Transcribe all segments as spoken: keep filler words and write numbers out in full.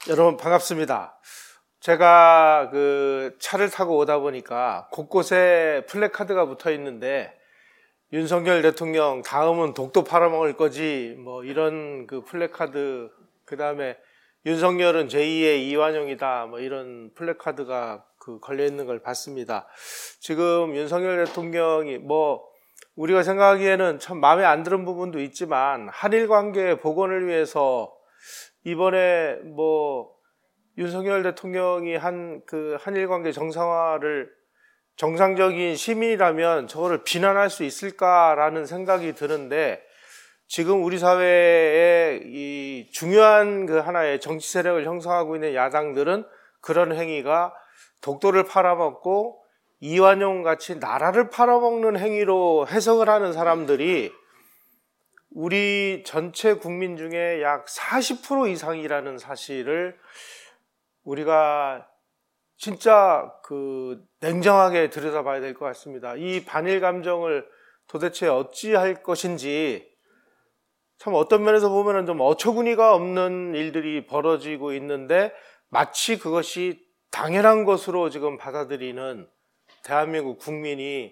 여러분 반갑습니다. 제가 그 차를 타고 오다 보니까 곳곳에 플래카드가 붙어 있는데 윤석열 대통령 다음은 독도 팔아먹을 거지 뭐 이런 그 플래카드, 그 다음에 윤석열은 제이의 이완용이다 뭐 이런 플래카드가 그 걸려 있는 걸 봤습니다. 지금 윤석열 대통령이 뭐 우리가 생각하기에는 참 마음에 안 드는 부분도 있지만 한일 관계 복원을 위해서 이번에 뭐 윤석열 대통령이 한 그 한일 관계 정상화를 정상적인 시민이라면 저거를 비난할 수 있을까라는 생각이 드는데, 지금 우리 사회에 이 중요한 그 하나의 정치 세력을 형성하고 있는 야당들은 그런 행위가 독도를 팔아먹고 이완용 같이 나라를 팔아먹는 행위로 해석을 하는 사람들이 우리 전체 국민 중에 약 사십 퍼센트 이상이라는 사실을 우리가 진짜 그 냉정하게 들여다봐야 될 것 같습니다. 이 반일 감정을 도대체 어찌할 것인지, 참 어떤 면에서 보면은 좀 어처구니가 없는 일들이 벌어지고 있는데 마치 그것이 당연한 것으로 지금 받아들이는 대한민국 국민이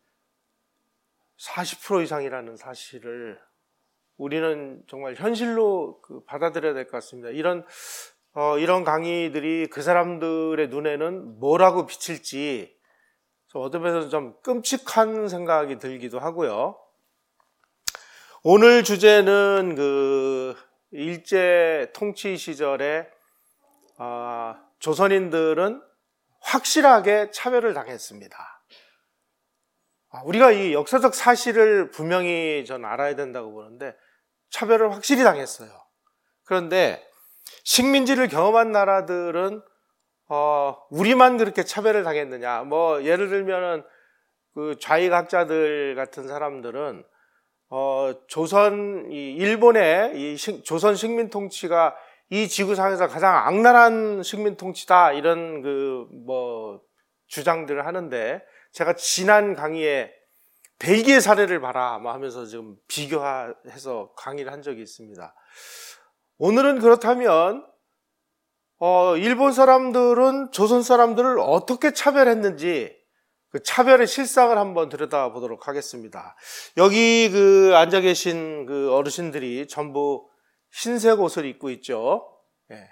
사십 퍼센트 이상이라는 사실을 우리는 정말 현실로 그 받아들여야 될 것 같습니다. 이런 어, 이런 강의들이 그 사람들의 눈에는 뭐라고 비칠지 어떤 면에서 좀 끔찍한 생각이 들기도 하고요. 오늘 주제는 그 일제 통치 시절에 어, 조선인들은 확실하게 차별을 당했습니다. 우리가 이 역사적 사실을 분명히 전 알아야 된다고 보는데 차별을 확실히 당했어요. 그런데 식민지를 경험한 나라들은 어, 우리만 그렇게 차별을 당했느냐? 뭐 예를 들면은 그 좌익학자들 같은 사람들은 어, 조선 이 일본의 이 식, 조선 식민 통치가 이 지구상에서 가장 악랄한 식민 통치다 이런 그 뭐 주장들을 하는데, 제가 지난 강의에 벨기에 사례를 봐라 뭐 하면서 지금 비교해서 강의를 한 적이 있습니다. 오늘은 그렇다면 어, 일본 사람들은 조선 사람들을 어떻게 차별했는지 그 차별의 실상을 한번 들여다보도록 하겠습니다. 여기 그 앉아 계신 그 어르신들이 전부 흰색 옷을 입고 있죠. 예.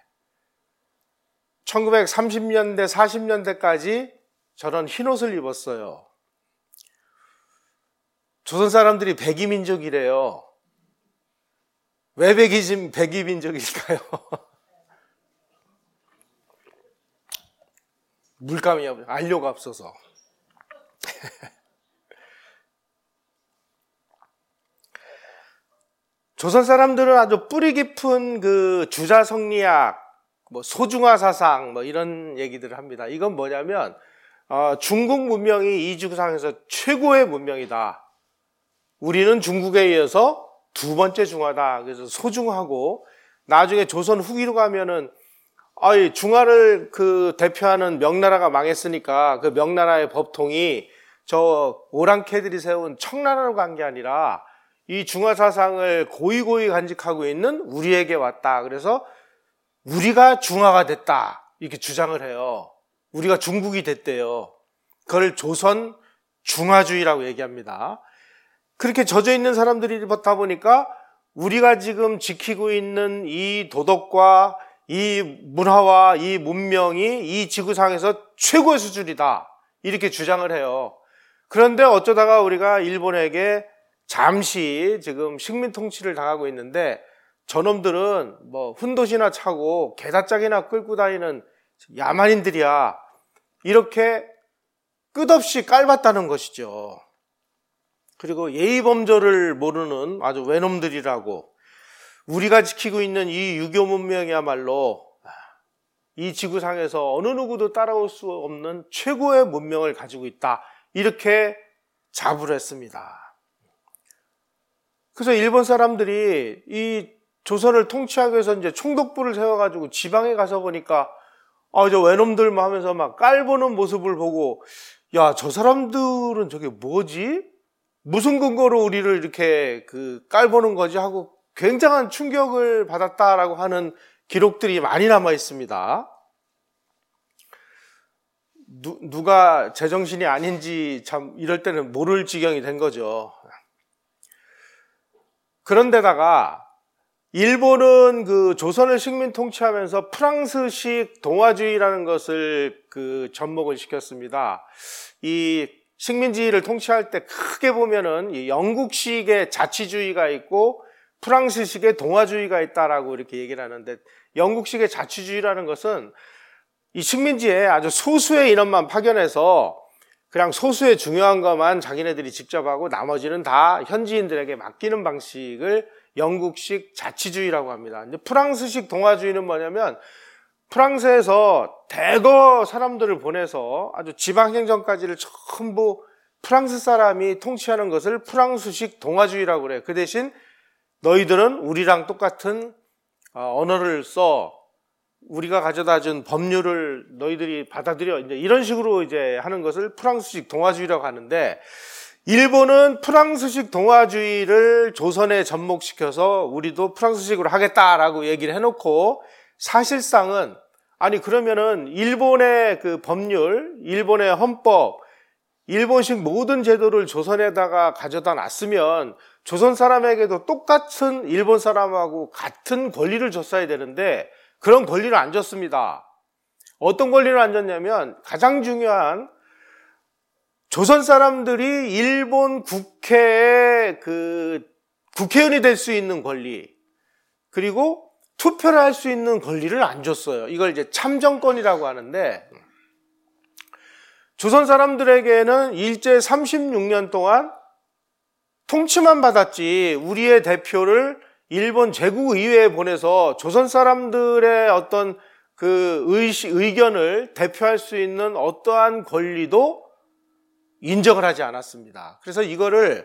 천구백삼십 년대, 사십 년대까지 저런 흰 옷을 입었어요. 조선 사람들이 백이민족이래요. 왜 백이, 백이민족일까요? 물감이 안료가 없어서. 조선 사람들은 아주 뿌리 깊은 그 주자성리학, 뭐 소중화 사상, 뭐 이런 얘기들을 합니다. 이건 뭐냐면 어, 중국 문명이 이 지구상에서 최고의 문명이다. 우리는 중국에 이어서 두 번째 중화다. 그래서 소중하고, 나중에 조선 후기로 가면은 아이 중화를 그 대표하는 명나라가 망했으니까 그 명나라의 법통이 저 오랑캐들이 세운 청나라로 간 게 아니라 이 중화 사상을 고이고이 간직하고 있는 우리에게 왔다. 그래서 우리가 중화가 됐다 이렇게 주장을 해요. 우리가 중국이 됐대요. 그걸 조선 중화주의라고 얘기합니다. 그렇게 젖어 있는 사람들이 받다 보니까 우리가 지금 지키고 있는 이 도덕과 이 문화와 이 문명이 이 지구상에서 최고의 수준이다 이렇게 주장을 해요. 그런데 어쩌다가 우리가 일본에게 잠시 지금 식민 통치를 당하고 있는데 저놈들은 뭐 훈도시나 차고 게다짝이나 끌고 다니는 야만인들이야 이렇게 끝없이 깔봤다는 것이죠. 그리고 예의범절을 모르는 아주 외놈들이라고, 우리가 지키고 있는 이 유교 문명이야말로 이 지구상에서 어느 누구도 따라올 수 없는 최고의 문명을 가지고 있다 이렇게 자부를 했습니다. 그래서 일본 사람들이 이 조선을 통치하기 위해서 이제 총독부를 세워가지고 지방에 가서 보니까 아, 저 외놈들 하면서 막 깔보는 모습을 보고, 야, 저 사람들은 저게 뭐지? 무슨 근거로 우리를 이렇게 그 깔보는 거지 하고 굉장한 충격을 받았다라고 하는 기록들이 많이 남아 있습니다. 누, 누가 제정신이 아닌지 참 이럴 때는 모를 지경이 된 거죠. 그런데다가 일본은 그 조선을 식민 통치하면서 프랑스식 동아주의라는 것을 그 접목을 시켰습니다. 이 식민지를 통치할 때 크게 보면은 이 영국식의 자치주의가 있고 프랑스식의 동아주의가 있다라고 이렇게 얘기를 하는데, 영국식의 자치주의라는 것은 이 식민지에 아주 소수의 인원만 파견해서 그냥 소수의 중요한 것만 자기네들이 직접 하고 나머지는 다 현지인들에게 맡기는 방식을 영국식 자치주의라고 합니다. 이제 프랑스식 동아주의는 뭐냐면 프랑스에서 대거 사람들을 보내서 아주 지방행정까지를 전부 프랑스 사람이 통치하는 것을 프랑스식 동아주의라고 그래요. 그 대신 너희들은 우리랑 똑같은 언어를 써, 우리가 가져다 준 법률을 너희들이 받아들여, 이제 이런 식으로 이제 하는 것을 프랑스식 동아주의라고 하는데, 일본은 프랑스식 동아주의를 조선에 접목시켜서 우리도 프랑스식으로 하겠다라고 얘기를 해놓고, 사실상은 아니 그러면은 일본의 그 법률, 일본의 헌법, 일본식 모든 제도를 조선에다가 가져다 놨으면 조선 사람에게도 똑같은 일본 사람하고 같은 권리를 줬어야 되는데 그런 권리를 안 줬습니다. 어떤 권리를 안 줬냐면 가장 중요한, 조선 사람들이 일본 국회의 그 국회의원이 될 수 있는 권리, 그리고 투표를 할 수 있는 권리를 안 줬어요. 이걸 이제 참정권이라고 하는데, 조선 사람들에게는 일제 삼십육 년 동안 통치만 받았지 우리의 대표를 일본 제국의회에 보내서 조선 사람들의 어떤 그 의식, 의견을 대표할 수 있는 어떠한 권리도 인정을 하지 않았습니다. 그래서 이거를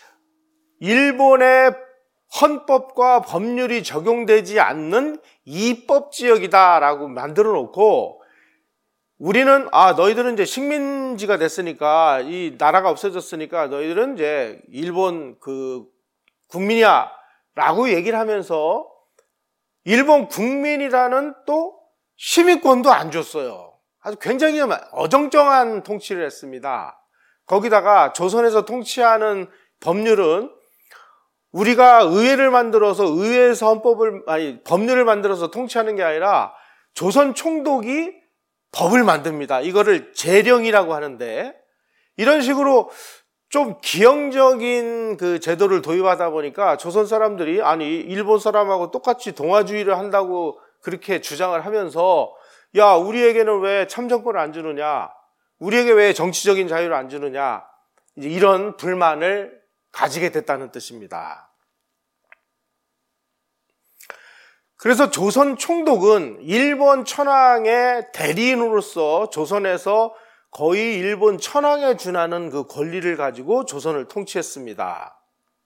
일본의 헌법과 법률이 적용되지 않는 이법지역이다라고 만들어 놓고, 우리는 아 너희들은 이제 식민지가 됐으니까, 이 나라가 없어졌으니까 너희들은 이제 일본 그 국민이야 라고 얘기를 하면서 일본 국민이라는 또 시민권도 안 줬어요. 아주 굉장히 어정쩡한 통치를 했습니다. 거기다가 조선에서 통치하는 법률은 우리가 의회를 만들어서 의회에서 헌법을, 아니 법률을 만들어서 통치하는 게 아니라 조선 총독이 법을 만듭니다. 이거를 제령이라고 하는데, 이런 식으로 좀 기형적인 그 제도를 도입하다 보니까 조선 사람들이 아니 일본 사람하고 똑같이 동아주의를 한다고 그렇게 주장을 하면서, 야 우리에게는 왜 참정권을 안 주느냐, 우리에게 왜 정치적인 자유를 안 주느냐, 이제 이런 불만을 가지게 됐다는 뜻입니다. 그래서 조선 총독은 일본 천황의 대리인으로서 조선에서 거의 일본 천황에 준하는 그 권리를 가지고 조선을 통치했습니다.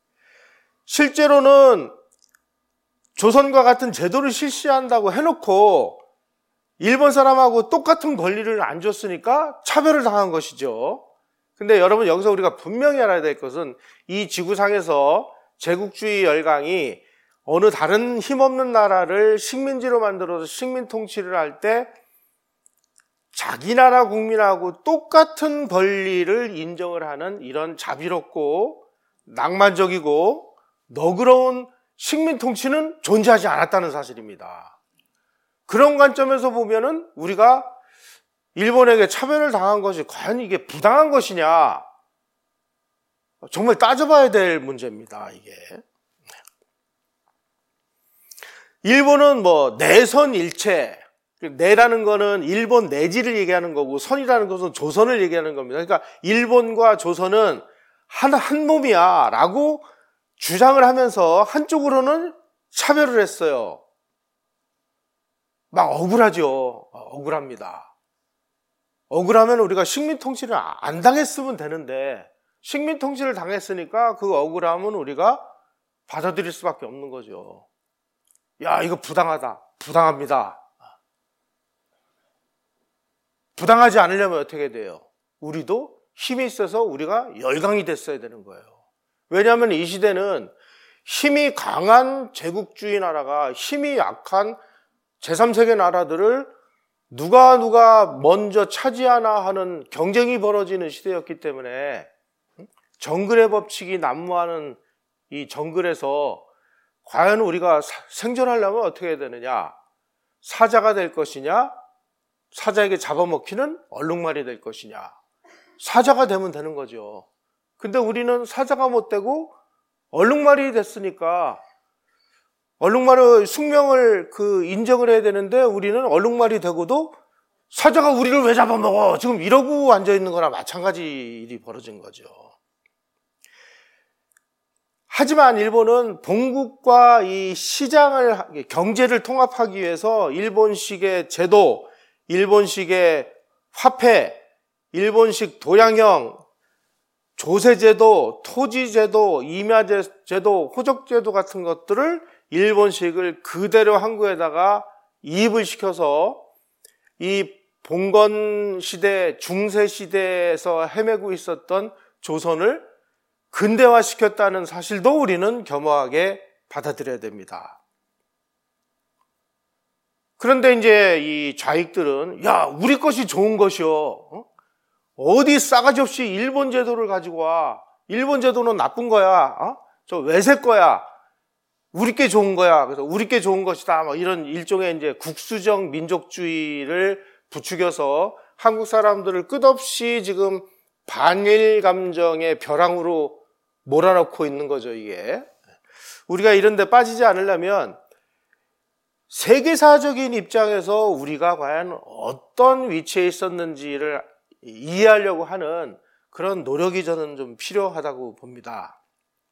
실제로는 조선과 같은 제도를 실시한다고 해놓고 일본 사람하고 똑같은 권리를 안 줬으니까 차별을 당한 것이죠. 근데 여러분, 여기서 우리가 분명히 알아야 될 것은 이 지구상에서 제국주의 열강이 어느 다른 힘없는 나라를 식민지로 만들어서 식민 통치를 할 때 자기 나라 국민하고 똑같은 권리를 인정을 하는 이런 자비롭고 낭만적이고 너그러운 식민 통치는 존재하지 않았다는 사실입니다. 그런 관점에서 보면은 우리가 일본에게 차별을 당한 것이 과연 이게 부당한 것이냐, 정말 따져봐야 될 문제입니다. 이게 일본은 뭐 내선일체, 내라는 거는 일본 내지를 얘기하는 거고 선이라는 것은 조선을 얘기하는 겁니다. 그러니까 일본과 조선은 한, 한 몸이야 라고 주장을 하면서 한쪽으로는 차별을 했어요. 막 억울하죠. 억울합니다. 억울하면 우리가 식민 통치를 안 당했으면 되는데 식민 통치를 당했으니까 그 억울함은 우리가 받아들일 수밖에 없는 거죠. 야, 이거 부당하다. 부당합니다. 부당하지 않으려면 어떻게 돼요? 우리도 힘이 있어서 우리가 열강이 됐어야 되는 거예요. 왜냐하면 이 시대는 힘이 강한 제국주의 나라가 힘이 약한 제삼 세계 나라들을 누가 누가 먼저 차지하나 하는 경쟁이 벌어지는 시대였기 때문에 정글의 법칙이 난무하는 이 정글에서 과연 우리가 생존하려면 어떻게 해야 되느냐? 사자가 될 것이냐? 사자에게 잡아먹히는 얼룩말이 될 것이냐? 사자가 되면 되는 거죠. 근데 우리는 사자가 못 되고 얼룩말이 됐으니까 얼룩말의 숙명을 그 인정을 해야 되는데 우리는 얼룩말이 되고도 사자가 우리를 왜 잡아먹어? 지금 이러고 앉아있는 거나 마찬가지 일이 벌어진 거죠. 하지만 일본은 본국과 이 시장을, 경제를 통합하기 위해서 일본식의 제도, 일본식의 화폐, 일본식 도량형, 조세제도, 토지제도, 임야제도, 호적제도 같은 것들을 일본식을 그대로 한국에다가 이입을 시켜서 이 봉건 시대, 중세 시대에서 헤매고 있었던 조선을 근대화시켰다는 사실도 우리는 겸허하게 받아들여야 됩니다. 그런데 이제 이 좌익들은 야, 우리 것이 좋은 것이요. 어? 어디 싸가지 없이 일본 제도를 가지고 와. 일본 제도는 나쁜 거야. 어? 저 외세 거야. 우리 게 좋은 거야. 그래서 우리 게 좋은 것이다. 뭐 이런 일종의 이제 국수적 민족주의를 부추겨서 한국 사람들을 끝없이 지금 반일 감정의 벼랑으로 몰아넣고 있는 거죠, 이게. 우리가 이런 데 빠지지 않으려면 세계사적인 입장에서 우리가 과연 어떤 위치에 있었는지를 이해하려고 하는 그런 노력이 저는 좀 필요하다고 봅니다.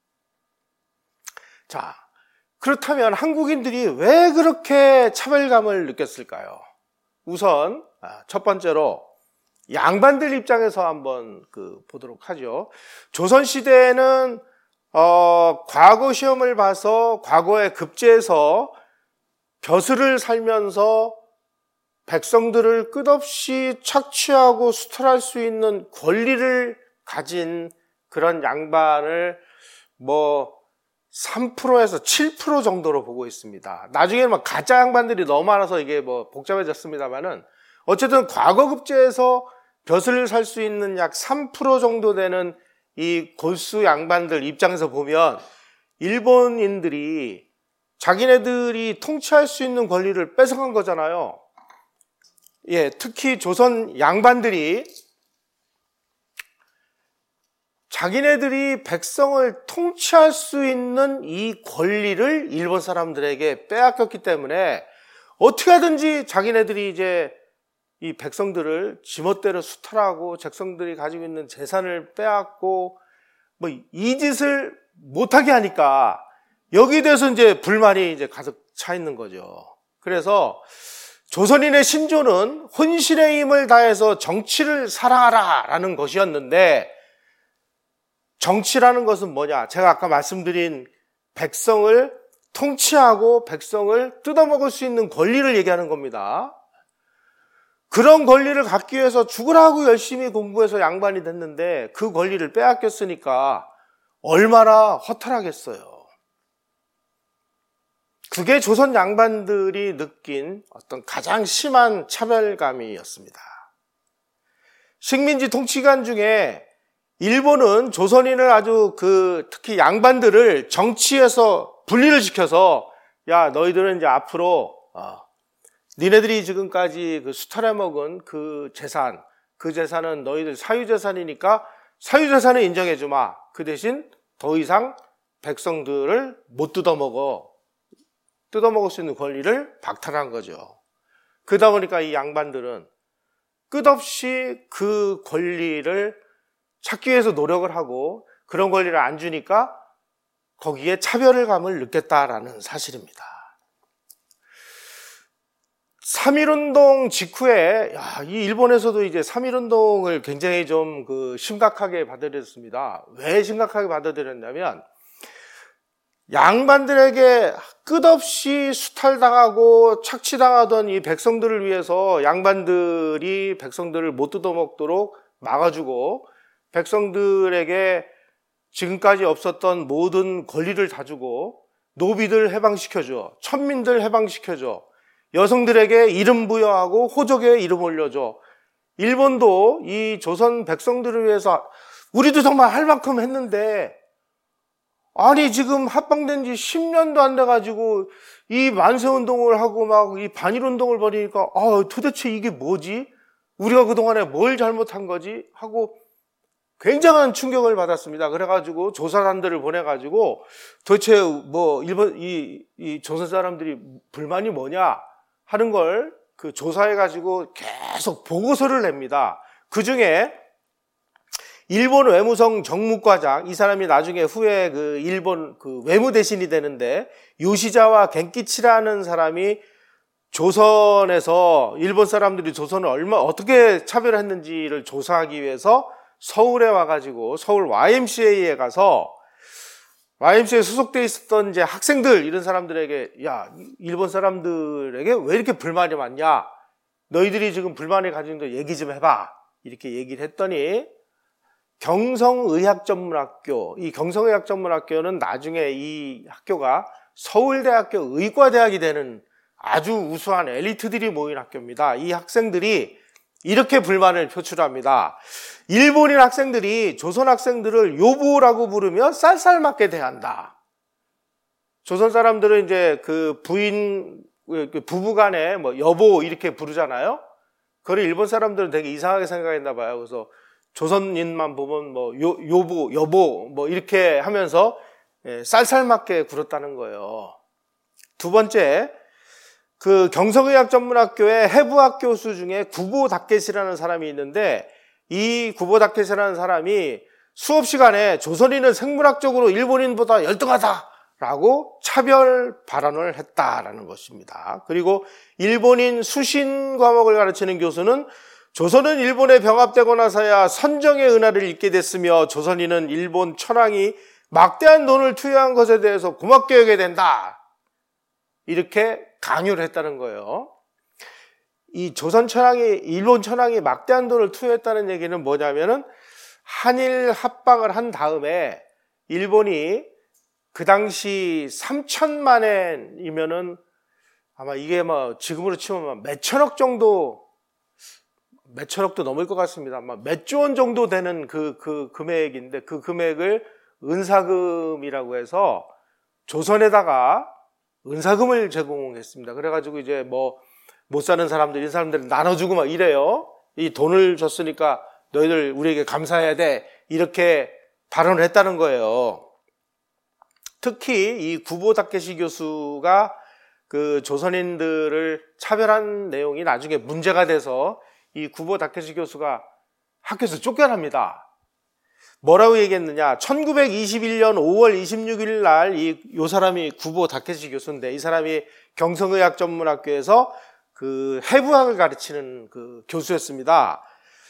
자, 그렇다면 한국인들이 왜 그렇게 차별감을 느꼈을까요? 우선 첫 번째로 양반들 입장에서 한번 그 보도록 하죠. 조선시대에는 어, 과거 시험을 봐서 과거에 급제해서 벼슬을 살면서 백성들을 끝없이 착취하고 수탈할 수 있는 권리를 가진 그런 양반을 뭐 삼 퍼센트에서 칠 퍼센트 정도로 보고 있습니다. 나중에는 막 가짜 양반들이 너무 많아서 이게 뭐 복잡해졌습니다만은 어쨌든 과거 급제에서 벼슬을 살 수 있는 약 삼 퍼센트 정도 되는 이 골수 양반들 입장에서 보면 일본인들이 자기네들이 통치할 수 있는 권리를 뺏어간 거잖아요. 예, 특히 조선 양반들이 자기네들이 백성을 통치할 수 있는 이 권리를 일본 사람들에게 빼앗겼기 때문에 어떻게 하든지 자기네들이 이제 이 백성들을 지멋대로 수탈하고 백성들이 가지고 있는 재산을 빼앗고 뭐 이 짓을 못하게 하니까 여기에 대해서 이제 불만이 이제 가득 차 있는 거죠. 그래서 조선인의 신조는 혼신의 힘을 다해서 정치를 사랑하라 라는 것이었는데 정치라는 것은 뭐냐? 제가 아까 말씀드린 백성을 통치하고 백성을 뜯어먹을 수 있는 권리를 얘기하는 겁니다. 그런 권리를 갖기 위해서 죽으라고 열심히 공부해서 양반이 됐는데 그 권리를 빼앗겼으니까 얼마나 허탈하겠어요. 그게 조선 양반들이 느낀 어떤 가장 심한 차별감이었습니다. 식민지 통치관 중에 일본은 조선인을 아주 그 특히 양반들을 정치에서 분리를 시켜서 야, 너희들은 이제 앞으로 어, 니네들이 지금까지 그 수탈해 먹은 그 재산, 그 재산은 너희들 사유재산이니까 사유재산을 인정해 주마. 그 대신 더 이상 백성들을 못 뜯어먹어. 뜯어먹을 수 있는 권리를 박탈한 거죠. 그러다 보니까 이 양반들은 끝없이 그 권리를 찾기 위해서 노력을 하고 그런 권리를 안 주니까 거기에 차별감을 느꼈다라는 사실입니다. 삼일운동 직후에 야, 이 일본에서도 이제 삼일운동을 굉장히 좀 그 심각하게 받아들였습니다. 왜 심각하게 받아들였냐면 양반들에게 끝없이 수탈당하고 착취당하던 이 백성들을 위해서 양반들이 백성들을 못 뜯어먹도록 막아주고 백성들에게 지금까지 없었던 모든 권리를 다 주고 노비들 해방시켜줘, 천민들 해방시켜줘. 여성들에게 이름 부여하고 호족에 이름 올려줘. 일본도 이 조선 백성들을 위해서 우리도 정말 할 만큼 했는데, 아니 지금 합방된 지 십 년도 안 돼가지고 이 만세운동을 하고 막 이 반일운동을 벌이니까 아 도대체 이게 뭐지? 우리가 그동안에 뭘 잘못한 거지? 하고 굉장한 충격을 받았습니다. 그래가지고 조사단들을 보내가지고 도대체 뭐 일본 이, 이 조선 사람들이 불만이 뭐냐 하는 걸 그 조사해가지고 계속 보고서를 냅니다. 그 중에 일본 외무성 정무과장, 이 사람이 나중에 후에 그 일본 그 외무 대신이 되는데 요시자와 겐키치라는 사람이 조선에서 일본 사람들이 조선을 얼마 어떻게 차별했는지를 조사하기 위해서 서울에 와가지고 서울 와이엠씨에이에 가서 와이엠씨에이에 소속돼 있었던 이제 학생들 이런 사람들에게 야 일본 사람들에게 왜 이렇게 불만이 많냐? 너희들이 지금 불만을 가지는 거 얘기 좀 해봐. 이렇게 얘기를 했더니 경성의학전문학교, 이 경성의학전문학교는 나중에 이 학교가 서울대학교 의과대학이 되는 아주 우수한 엘리트들이 모인 학교입니다. 이 학생들이 이렇게 불만을 표출합니다. 일본인 학생들이 조선 학생들을 요보라고 부르면 쌀쌀맞게 대한다. 조선 사람들은 이제 그 부인, 부부간에 뭐 여보 이렇게 부르잖아요. 그걸 일본 사람들은 되게 이상하게 생각했나 봐요. 그래서 조선인만 보면 뭐 요, 요보, 여보 뭐 이렇게 하면서 쌀쌀맞게 굴었다는 거예요. 두 번째, 그 경성의학전문학교의 해부학 교수 중에 구보 다케시라는 사람이 있는데 이 구보 다케시라는 사람이 수업 시간에 조선인은 생물학적으로 일본인보다 열등하다라고 차별 발언을 했다라는 것입니다. 그리고 일본인 수신 과목을 가르치는 교수는 조선은 일본에 병합되고 나서야 선정의 은하를 읽게 됐으며 조선인은 일본 천황이 막대한 돈을 투여한 것에 대해서 고맙게 여겨야 된다. 이렇게 강요를 했다는 거예요. 이 조선 천황이, 일본 천황이 막대한 돈을 투여했다는 얘기는 뭐냐면은 한일 합방을 한 다음에 일본이 그 당시 삼천만 엔이면은 아마 이게 뭐 지금으로 치면 몇천억 정도, 몇천억도 넘을 것 같습니다. 아마 몇조 원 정도 되는 그, 그 금액인데 그 금액을 은사금이라고 해서 조선에다가 은사금을 제공했습니다. 그래가지고 이제 뭐 못 사는 사람들, 이 사람들 나눠주고 막 이래요. 이 돈을 줬으니까 너희들 우리에게 감사해야 돼. 이렇게 발언을 했다는 거예요. 특히 이 구보 다케시 교수가 그 조선인들을 차별한 내용이 나중에 문제가 돼서 이 구보 다케시 교수가 학교에서 쫓겨납니다. 뭐라고 얘기했느냐? 천구백이십일 년 오월 이십육일 날 이 요 사람이 구보 다케시 교수인데 이 사람이 경성의학전문학교에서 그 해부학을 가르치는 그 교수였습니다.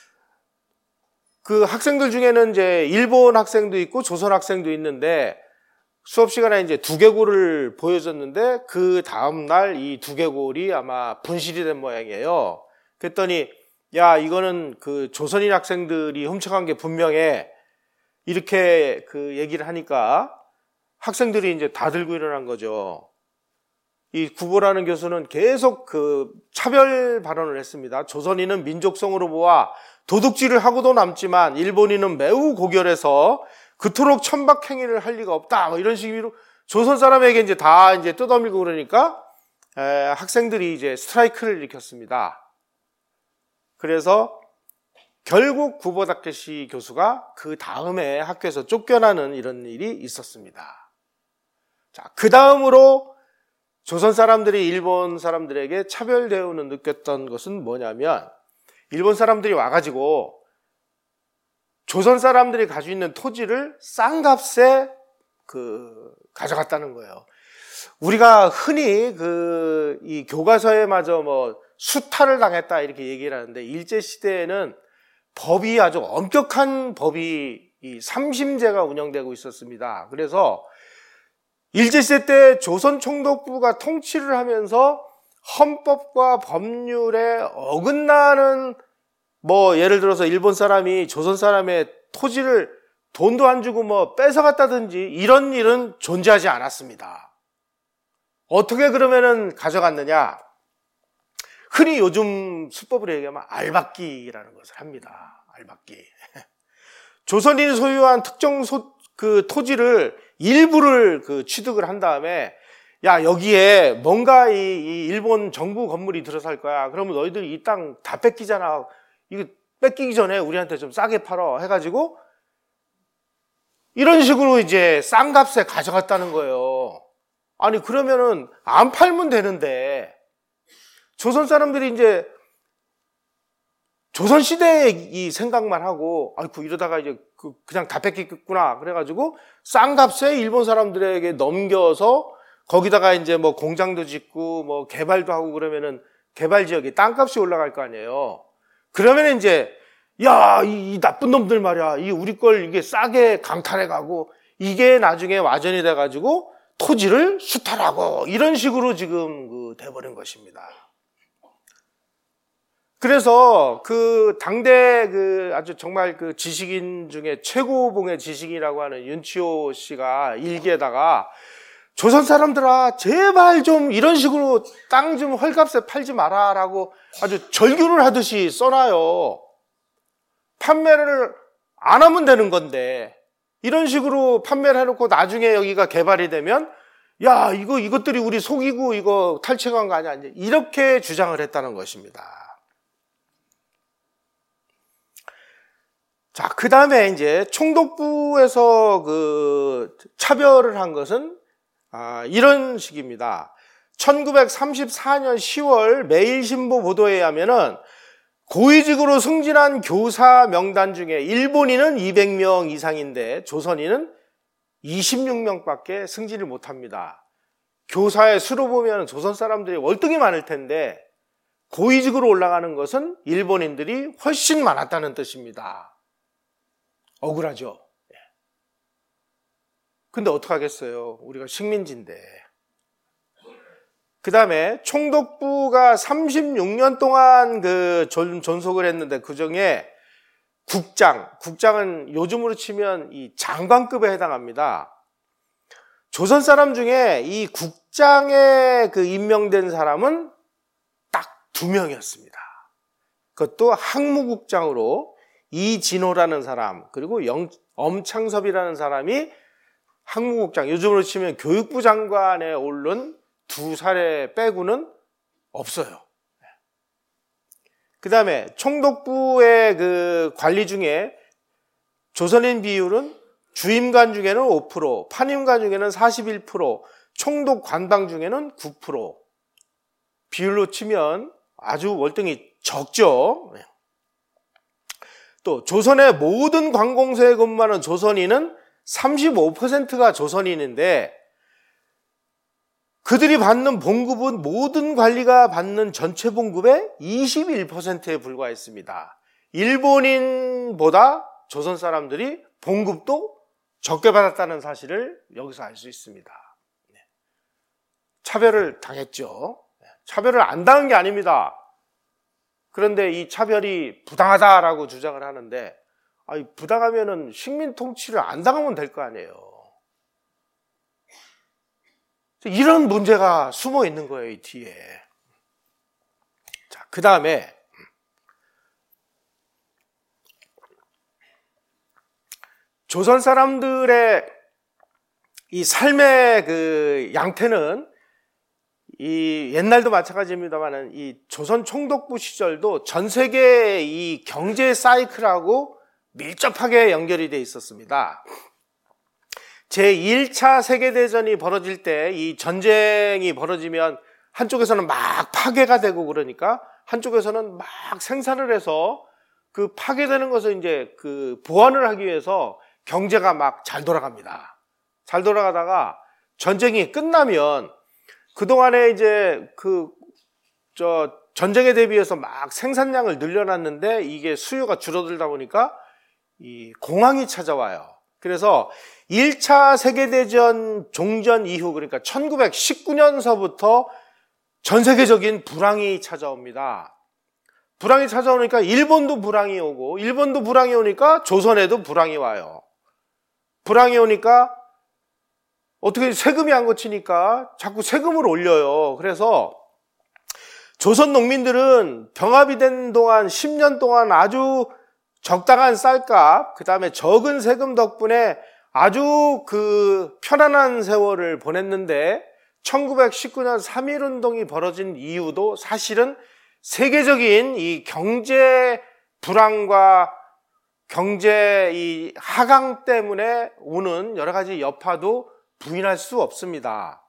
그 학생들 중에는 이제 일본 학생도 있고 조선 학생도 있는데 수업 시간에 이제 두개골을 보여줬는데 그 다음 날 이 두개골이 아마 분실이 된 모양이에요. 그랬더니 야 이거는 그 조선인 학생들이 훔쳐간 게 분명해. 이렇게 그 얘기를 하니까 학생들이 이제 다 들고 일어난 거죠. 이 구보라는 교수는 계속 그 차별 발언을 했습니다. 조선인은 민족성으로 보아 도둑질을 하고도 남지만 일본인은 매우 고결해서 그토록 천박행위를 할 리가 없다. 뭐 이런 식으로 조선 사람에게 이제 다 이제 뜯어밀고 그러니까 에, 학생들이 이제 스트라이크를 일으켰습니다. 그래서 결국 구보 다케시 교수가 그 다음에 학교에서 쫓겨나는 이런 일이 있었습니다. 자, 그 다음으로 조선 사람들이 일본 사람들에게 차별 대우를 느꼈던 것은 뭐냐면 일본 사람들이 와가지고 조선 사람들이 가지고 있는 토지를 싼 값에 그 가져갔다는 거예요. 우리가 흔히 그 이 교과서에마저 뭐 수탈을 당했다 이렇게 얘기를 하는데 일제 시대에는 법이 아주 엄격한 법이 이 삼심제가 운영되고 있었습니다. 그래서 일제시대 때 조선총독부가 통치를 하면서 헌법과 법률에 어긋나는 뭐 예를 들어서 일본 사람이 조선 사람의 토지를 돈도 안 주고 뭐 뺏어갔다든지 이런 일은 존재하지 않았습니다. 어떻게 그러면은 가져갔느냐? 흔히 요즘 수법으로 얘기하면 알박기라는 것을 합니다. 알박기. 조선인이 소유한 특정 소, 그 토지를 일부를 그 취득을 한 다음에 야, 여기에 뭔가 이, 이 일본 정부 건물이 들어설 거야. 그러면 너희들이 이 땅 다 뺏기잖아. 이거 뺏기기 전에 우리한테 좀 싸게 팔어. 해가지고 이런 식으로 이제 싼 값에 가져갔다는 거예요. 아니, 그러면은 안 팔면 되는데 조선 사람들이 이제 조선시대의 이 생각만 하고, 아이고, 이러다가 이제 그 그냥 다 뺏기겠구나. 그래가지고 싼 값에 일본 사람들에게 넘겨서 거기다가 이제 뭐 공장도 짓고 뭐 개발도 하고 그러면은 개발 지역이 땅값이 올라갈 거 아니에요. 그러면 이제 야, 이, 이 나쁜 놈들 말이야. 이 우리 걸 이게 싸게 강탈해 가고 이게 나중에 와전이 돼 가지고 토지를 수탈하고 이런 식으로 지금 그 돼버린 것입니다. 그래서 그 당대 그 아주 정말 그 지식인 중에 최고봉의 지식인이라고 하는 윤치호 씨가 일기에다가 조선 사람들아, 제발 좀 이런 식으로 땅 좀 헐값에 팔지 마라라고 아주 절규를 하듯이 써놔요. 판매를 안 하면 되는 건데 이런 식으로 판매를 해놓고 나중에 여기가 개발이 되면 야, 이거 이것들이 우리 속이고 이거 탈취한 거 아니야? 이렇게 주장을 했다는 것입니다. 자, 그 다음에 이제 총독부에서 그 차별을 한 것은 아, 이런 식입니다. 천구백삼십사 년 시월 매일신보 보도에 의하면은 고위직으로 승진한 교사 명단 중에 일본인은 이백 명 이상인데 조선인은 이십육 명밖에 승진을 못합니다. 교사의 수로 보면 조선 사람들이 월등히 많을 텐데 고위직으로 올라가는 것은 일본인들이 훨씬 많았다는 뜻입니다. 억울하죠. 근데 어떡하겠어요. 우리가 식민지인데. 그 다음에 총독부가 삼십육 년 동안 그 존, 존속을 했는데 그 중에 국장, 국장은 요즘으로 치면 이 장관급에 해당합니다. 조선 사람 중에 이 국장에 그 임명된 사람은 딱 두 명이었습니다. 그것도 항무국장으로 이진호라는 사람, 그리고 영, 엄창섭이라는 사람이 항무국장, 요즘으로 치면 교육부 장관에 오른 두 사례 빼고는 없어요. 그 다음에 총독부의 그 관리 중에 조선인 비율은 주임관 중에는 오 퍼센트, 판임관 중에는 사십일 퍼센트, 총독 관방 중에는 구 퍼센트. 비율로 치면 아주 월등히 적죠. 또 조선의 모든 관공서에 근무하는 조선인은 삼십오 퍼센트가 조선인인데 그들이 받는 봉급은 모든 관리가 받는 전체 봉급의 이십일 퍼센트에 불과했습니다. 일본인보다 조선 사람들이 봉급도 적게 받았다는 사실을 여기서 알 수 있습니다. 차별을 당했죠. 차별을 안 당한 게 아닙니다. 그런데 이 차별이 부당하다라고 주장을 하는데, 아니, 부당하면은 식민 통치를 안 당하면 될 거 아니에요. 이런 문제가 숨어 있는 거예요, 이 뒤에. 자, 그 다음에 조선 사람들의 이 삶의 그 양태는 이 옛날도 마찬가지입니다만은 이 조선 총독부 시절도 전 세계의 이 경제 사이클하고 밀접하게 연결이 돼 있었습니다. 제일 차 세계대전이 벌어질 때 이 전쟁이 벌어지면 한쪽에서는 막 파괴가 되고 그러니까 한쪽에서는 막 생산을 해서 그 파괴되는 것을 이제 그 보완을 하기 위해서 경제가 막 잘 돌아갑니다. 잘 돌아가다가 전쟁이 끝나면 그동안에 이제 그, 저, 전쟁에 대비해서 막 생산량을 늘려놨는데 이게 수요가 줄어들다 보니까 이 공황이 찾아와요. 그래서 일 차 세계대전 종전 이후, 그러니까 천구백십구 년서부터 전 세계적인 불황이 찾아옵니다. 불황이 찾아오니까 일본도 불황이 오고, 일본도 불황이 오니까 조선에도 불황이 와요. 불황이 오니까 어떻게 세금이 안 거치니까 자꾸 세금을 올려요. 그래서 조선 농민들은 병합이 된 동안 십 년 동안 아주 적당한 쌀값, 그 다음에 적은 세금 덕분에 아주 그 편안한 세월을 보냈는데 천구백십구 년 삼일 운동이 벌어진 이유도 사실은 세계적인 이 경제 불황과 경제 이 하강 때문에 오는 여러 가지 여파도 부인할 수 없습니다.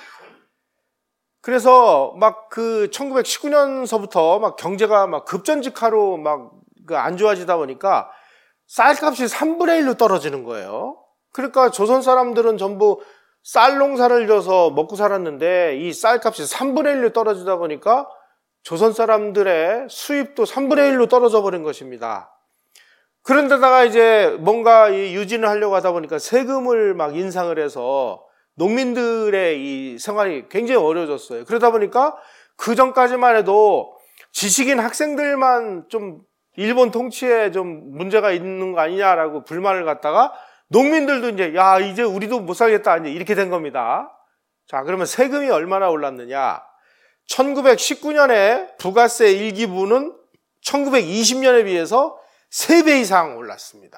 그래서 막 그 천구백십구 년서부터 막 경제가 막 급전직하로 막 그 안 좋아지다 보니까 쌀값이 삼분의 일로 떨어지는 거예요. 그러니까 조선 사람들은 전부 쌀 농사를 져서 먹고 살았는데 이 쌀값이 삼분의 일로 떨어지다 보니까 조선 사람들의 수입도 삼분의 일로 떨어져 버린 것입니다. 그런데다가 이제 뭔가 이 유진을 하려고 하다 보니까 세금을 막 인상을 해서 농민들의 이 생활이 굉장히 어려워졌어요. 그러다 보니까 그 전까지만 해도 지식인 학생들만 좀 일본 통치에 좀 문제가 있는 거 아니냐라고 불만을 갖다가 농민들도 이제 야 이제 우리도 못 살겠다 이제 이렇게 된 겁니다. 자, 그러면 세금이 얼마나 올랐느냐? 천구백십구 년에 부가세 일 기분은 천구백이십 년에 비해서 세 배 이상 올랐습니다.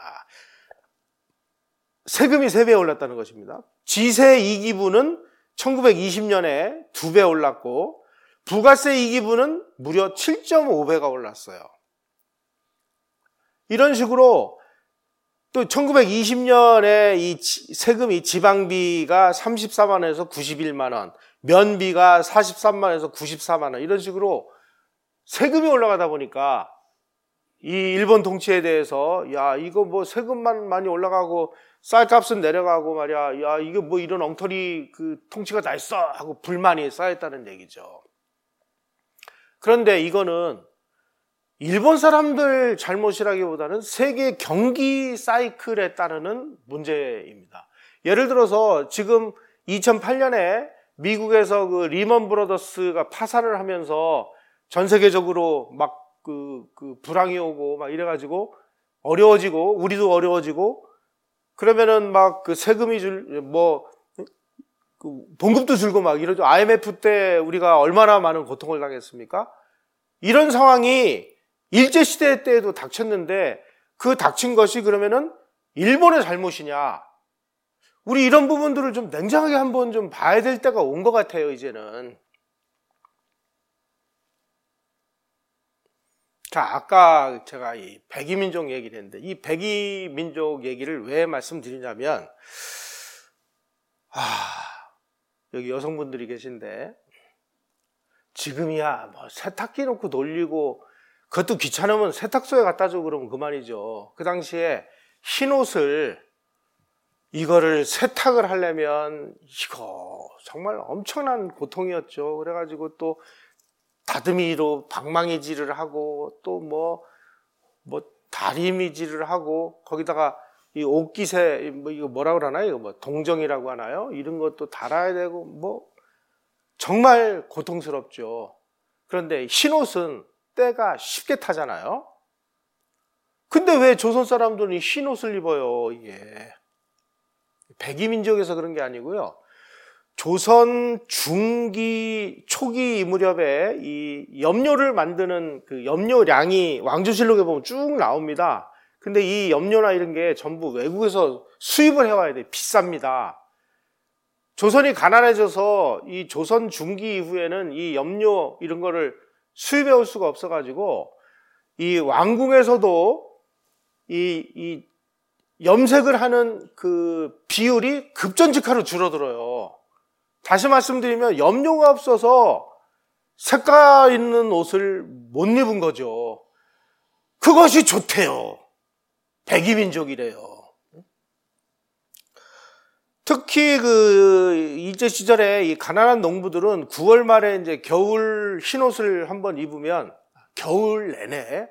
세금이 세 배 올랐다는 것입니다. 지세 이 기분은 천구백이십 년에 두 배 올랐고 부가세 이 기분은 무려 칠 점 오 배가 올랐어요. 이런 식으로 또 천구백이십 년에 이 세금이 지방비가 삼십사만 원에서 구십일만 원, 면비가 사십삼만 원에서 구십사만 원 이런 식으로 세금이 올라가다 보니까 이 일본 통치에 대해서 야 이거 뭐 세금만 많이 올라가고 쌀값은 내려가고 말이야 야 이거 뭐 이런 엉터리 그 통치가 다 있어 하고 불만이 쌓였다는 얘기죠. 그런데 이거는 일본 사람들 잘못이라기보다는 세계 경기 사이클에 따르는 문제입니다. 예를 들어서 지금 이천팔 년에 미국에서 그 리먼 브러더스가 파산을 하면서 전 세계적으로 막 그, 그 불황이 오고 막 이래가지고 어려워지고 우리도 어려워지고 그러면은 막 그 세금이 줄 뭐 그 봉급도 줄고 막 이러죠. 아이엠에프 때 우리가 얼마나 많은 고통을 당했습니까? 이런 상황이 일제시대 때에도 닥쳤는데 그 닥친 것이 그러면은 일본의 잘못이냐? 우리 이런 부분들을 좀 냉정하게 한번 좀 봐야 될 때가 온 것 같아요, 이제는. 자, 아까 제가 이 백이민족 얘기를 했는데 이 백이민족 얘기를 왜 말씀드리냐면 아, 여기 여성분들이 계신데 지금이야 뭐 세탁기 놓고 돌리고 그것도 귀찮으면 세탁소에 갖다 주고 그러면 그만이죠. 그 당시에 흰옷을 이거를 세탁을 하려면 이거 정말 엄청난 고통이었죠. 그래가지고 또 다듬이로 방망이질을 하고 또 뭐 뭐 다리미질을 하고 거기다가 이 옷깃에 뭐 이거 뭐라 그러나요? 이거 뭐 동정이라고 하나요? 이런 것도 달아야 되고 뭐 정말 고통스럽죠. 그런데 흰옷은 때가 쉽게 타잖아요. 근데 왜 조선 사람들은 흰옷을 입어요? 이게 백이민족에서 그런 게 아니고요. 조선 중기 초기 이 무렵에 이 염료를 만드는 그 염료량이 왕조실록에 보면 쭉 나옵니다. 근데 이 염료나 이런 게 전부 외국에서 수입을 해와야 돼. 비쌉니다. 조선이 가난해져서 이 조선 중기 이후에는 이 염료 이런 거를 수입해 올 수가 없어가지고 이 왕궁에서도 이, 이 염색을 하는 그 비율이 급전직하로 줄어들어요. 다시 말씀드리면 염료가 없어서 색깔 있는 옷을 못 입은 거죠. 그것이 좋대요. 백이민족이래요. 특히 그 일제 시절에 이 가난한 농부들은 구월 말에 이제 겨울 흰옷을 한번 입으면 겨울 내내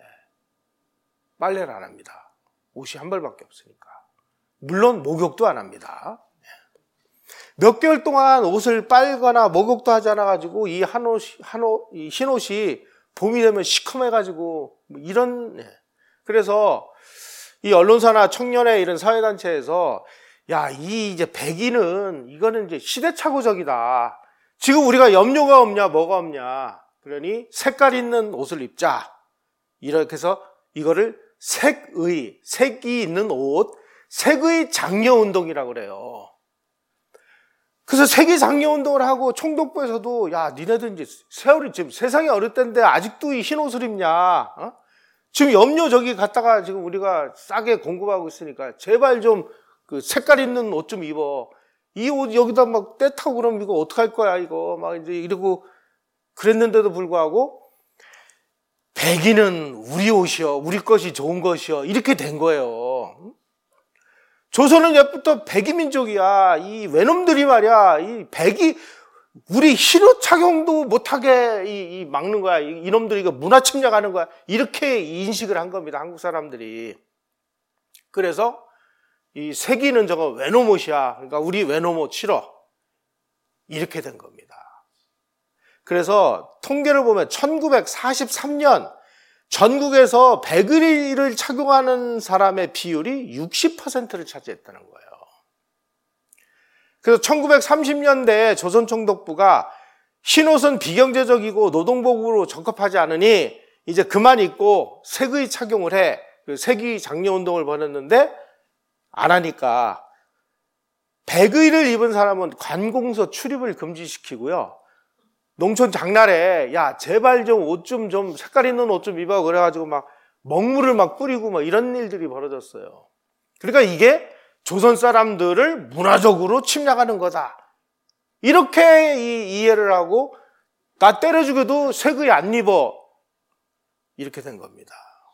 빨래를 안 합니다. 옷이 한 벌밖에 없으니까. 물론 목욕도 안 합니다. 몇 개월 동안 옷을 빨거나 목욕도 하지 않아 가지고 이 한옷 한옷 이 흰옷이 봄이 되면 시커매가지고 이런 그래서 이 언론사나 청년의 이런 사회단체에서 야, 이 이제 백인은 이거는 이제 시대착오적이다. 지금 우리가 염료가 없냐, 뭐가 없냐. 그러니 색깔 있는 옷을 입자. 이렇게 해서 이거를 색의, 색이 있는 옷, 색의 장려운동이라고 그래요. 그래서 색의 장려운동을 하고 총독부에서도 야, 니네들 이제 세월이 지금 세상이 어릴 때인데 아직도 이 흰 옷을 입냐? 어? 지금 염료 저기 갔다가 지금 우리가 싸게 공급하고 있으니까 제발 좀 그 색깔 있는 옷 좀 입어. 이 옷 여기다 막 때 타고 그러면 이거 어떡할 거야, 이거. 막 이제 이러고 그랬는데도 불구하고 백인은 우리 옷이요. 우리 것이 좋은 것이요. 이렇게 된 거예요. 조선은 옛부터 백이 민족이야. 이 외놈들이 말이야. 이 백이 우리 흰옷 착용도 못하게 이, 이 막는 거야. 이, 이놈들이 이거 문화 침략하는 거야. 이렇게 인식을 한 겁니다. 한국 사람들이. 그래서 이 색이는 저거 외놈 옷이야. 그러니까 우리 외놈 옷 싫어. 이렇게 된 겁니다. 그래서 통계를 보면 천구백사십삼 년 전국에서 백의를 착용하는 사람의 비율이 육십 퍼센트를 차지했다는 거예요. 그래서 천구백삼십 년대에 조선총독부가 흰옷은 비경제적이고 노동복으로 적합하지 않으니 이제 그만 입고 색의 착용을 해. 색의 장려운동을 벌였는데 안 하니까 백의를 입은 사람은 관공서 출입을 금지시키고요. 농촌 장날에 야 제발 좀 옷 좀 좀 색깔 있는 옷 좀 입어 그래가지고 막 먹물을 막 뿌리고 막 이런 일들이 벌어졌어요. 그러니까 이게 조선 사람들을 문화적으로 침략하는 거다. 이렇게 이, 이해를 하고 나 때려 죽여도 색의 안 입어 이렇게 된 겁니다.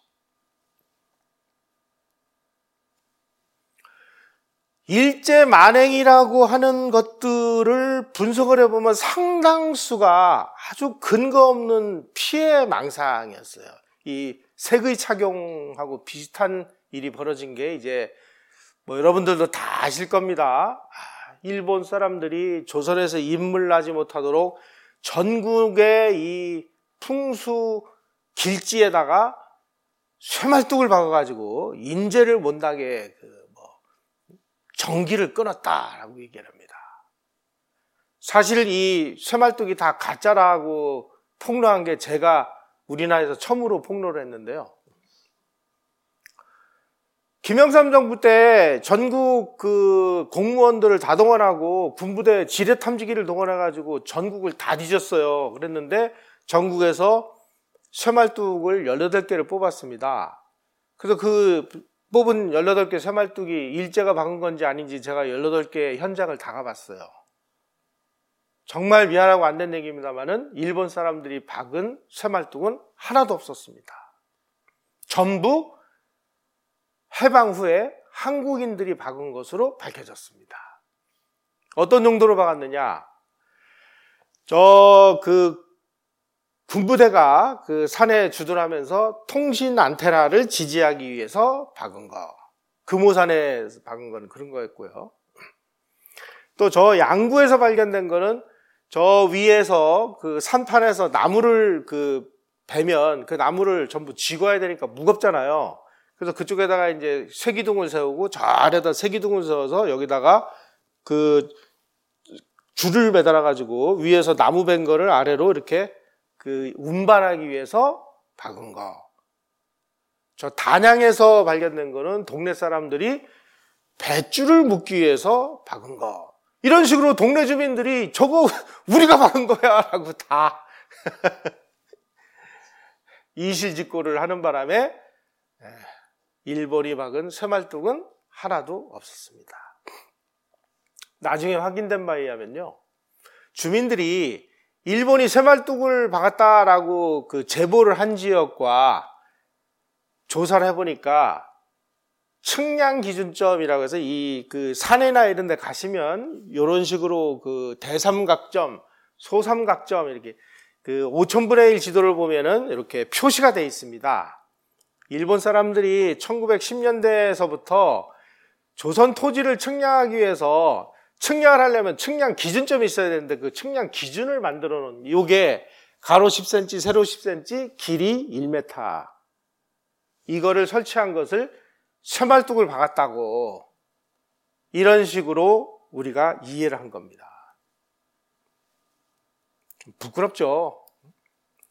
일제 만행이라고 하는 것들을 분석을 해보면 상당수가 아주 근거 없는 피해 망상이었어요. 이 색의 착용하고 비슷한 일이 벌어진 게 이제 뭐 여러분들도 다 아실 겁니다. 일본 사람들이 조선에서 인물나지 못하도록 전국의 이 풍수 길지에다가 쇠말뚝을 박아가지고 인재를 못 나게 그 전기를 끊었다라고 얘기를 합니다. 사실 이 쇠말뚝이 다 가짜라고 폭로한 게 제가 우리나라에서 처음으로 폭로를 했는데요. 김영삼 정부 때 전국 그 공무원들을 다 동원하고 군부대 지뢰 탐지기를 동원해가지고 전국을 다 뒤졌어요. 그랬는데 전국에서 쇠말뚝을 열여덟 개를 뽑았습니다. 그래서 그 뽑은 열여덟 개 쇠말뚝이 일제가 박은 건지 아닌지 제가 열여덟 개 현장을 다 가봤어요. 정말 미안하고 안 된 얘기입니다만은 일본 사람들이 박은 쇠말뚝은 하나도 없었습니다. 전부 해방 후에 한국인들이 박은 것으로 밝혀졌습니다. 어떤 정도로 박았느냐? 저 그 군부대가 그 산에 주둔하면서 통신 안테나를 지지하기 위해서 박은 거. 금오산에 박은 거는 그런 거였고요. 또 저 양구에서 발견된 거는 저 위에서 그 산판에서 나무를 그 베면 그 나무를 전부 쥐고야 되니까 무겁잖아요. 그래서 그쪽에다가 이제 쇠기둥을 세우고 저 아래다 쇠기둥을 세워서 여기다가 그 줄을 매달아 가지고 위에서 나무 벤 거를 아래로 이렇게 그 운반하기 위해서 박은 거. 저 단양에서 발견된 거는 동네 사람들이 뱃줄을 묶기 위해서 박은 거. 이런 식으로 동네 주민들이 저거 우리가 박은 거야 라고 다 이실직고를 하는 바람에 일본이 박은 쇠말뚝은 하나도 없었습니다. 나중에 확인된 바에 의하면요, 주민들이 일본이 쇠말뚝을 박았다라고 그 제보를 한 지역과 조사를 해보니까 측량 기준점이라고 해서 이 그 산이나 이런 데 가시면 이런 식으로 그 대삼각점, 소삼각점 이렇게 그 오천분의 일 지도를 보면은 이렇게 표시가 되어 있습니다. 일본 사람들이 천구백십 년대에서부터 조선 토지를 측량하기 위해서 측량을 하려면 측량 기준점이 있어야 되는데 그 측량 기준을 만들어 놓은 요게 가로 십 센티미터, 세로 십 센티미터, 길이 일 미터. 이거를 설치한 것을 쇠말뚝을 박았다고 이런 식으로 우리가 이해를 한 겁니다. 부끄럽죠.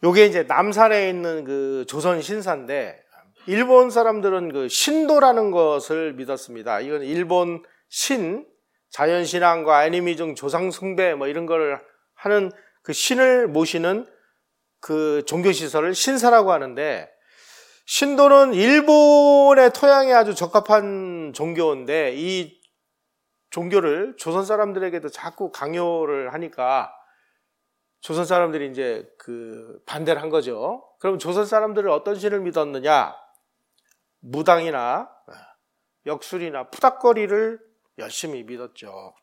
요게 이제 남산에 있는 그 조선 신사인데, 일본 사람들은 그 신도라는 것을 믿었습니다. 이건 일본 신, 자연신앙과 애니미즘, 조상숭배 뭐 이런 걸 하는 그 신을 모시는 그 종교시설을 신사라고 하는데, 신도는 일본의 토양에 아주 적합한 종교인데, 이 종교를 조선 사람들에게도 자꾸 강요를 하니까 조선 사람들이 이제 그 반대를 한 거죠. 그럼 조선 사람들은 어떤 신을 믿었느냐? 무당이나 역술이나 푸닥거리를 열심히 믿었죠.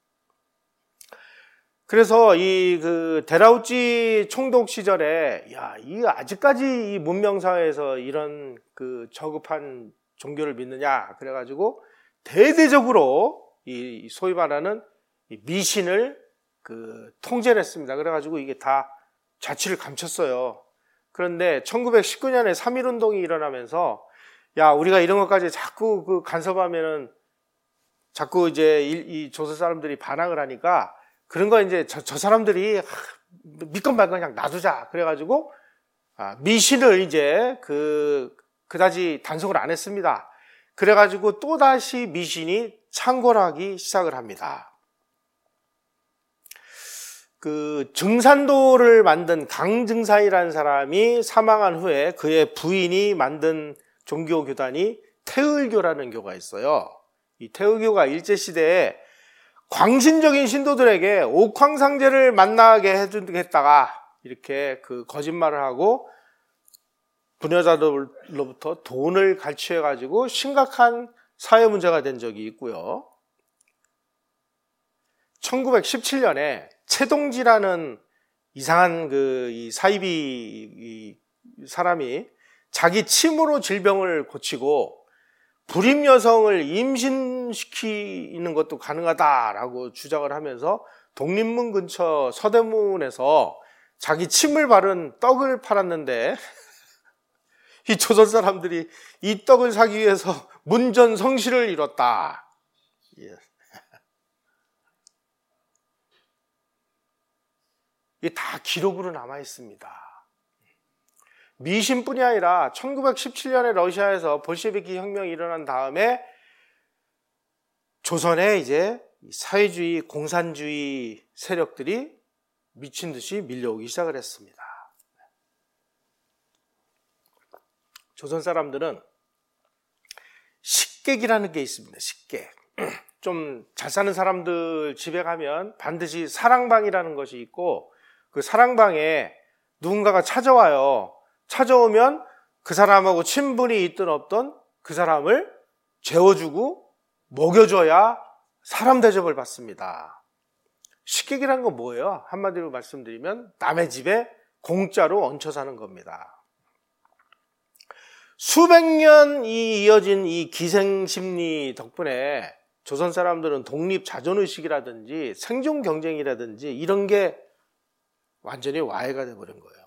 그래서 이 그 데라우찌 총독 시절에, 야, 이 아직까지 이 문명사회에서 이런 그 저급한 종교를 믿느냐? 그래가지고 대대적으로 이 소위 말하는 이 미신을 그 통제를 했습니다. 그래가지고 이게 다 자취를 감췄어요. 그런데 천구백십구 년에 삼일운동이 일어나면서, 야, 우리가 이런 것까지 자꾸 그 간섭하면은 자꾸 이제 이, 이 조선 사람들이 반항을 하니까, 그런 거 이제 저, 저 사람들이 하, 믿건 말건 그냥 놔두자. 그래가지고 아, 미신을 이제 그 그다지 단속을 안 했습니다. 그래가지고 또 다시 미신이 창궐하기 시작을 합니다. 그 증산도를 만든 강증사이라는 사람이 사망한 후에 그의 부인이 만든 종교 교단이 태을교라는 교가 있어요. 이 태을교가 일제시대에 광신적인 신도들에게 옥황상제를 만나게 해주겠다가 이렇게 그 거짓말을 하고 부녀자들로부터 돈을 갈취해가지고 심각한 사회 문제가 된 적이 있고요. 천구백십칠 년에 최동지라는 이상한 그 이 사이비 이 사람이 자기 침으로 질병을 고치고 불임 여성을 임신시키는 것도 가능하다라고 주장을 하면서 독립문 근처 서대문에서 자기 침을 바른 떡을 팔았는데 이 조선 사람들이 이 떡을 사기 위해서 문전성시를 이뤘다. 예. 이게 다 기록으로 남아 있습니다. 미신뿐이 아니라 천구백십칠 년에 러시아에서 볼셰비키 혁명이 일어난 다음에 조선에 이제 사회주의, 공산주의 세력들이 미친 듯이 밀려오기 시작을 했습니다. 조선 사람들은 식객이라는 게 있습니다. 식객. 좀 잘 사는 사람들 집에 가면 반드시 사랑방이라는 것이 있고, 그 사랑방에 누군가가 찾아와요. 찾아오면 그 사람하고 친분이 있든 없든 그 사람을 재워주고 먹여줘야 사람 대접을 받습니다. 식객이라는 건 뭐예요? 한마디로 말씀드리면 남의 집에 공짜로 얹혀 사는 겁니다. 수백 년이 이어진 이 기생심리 덕분에 조선 사람들은 독립 자존의식이라든지 생존 경쟁이라든지 이런 게 완전히 와해가 돼버린 거예요.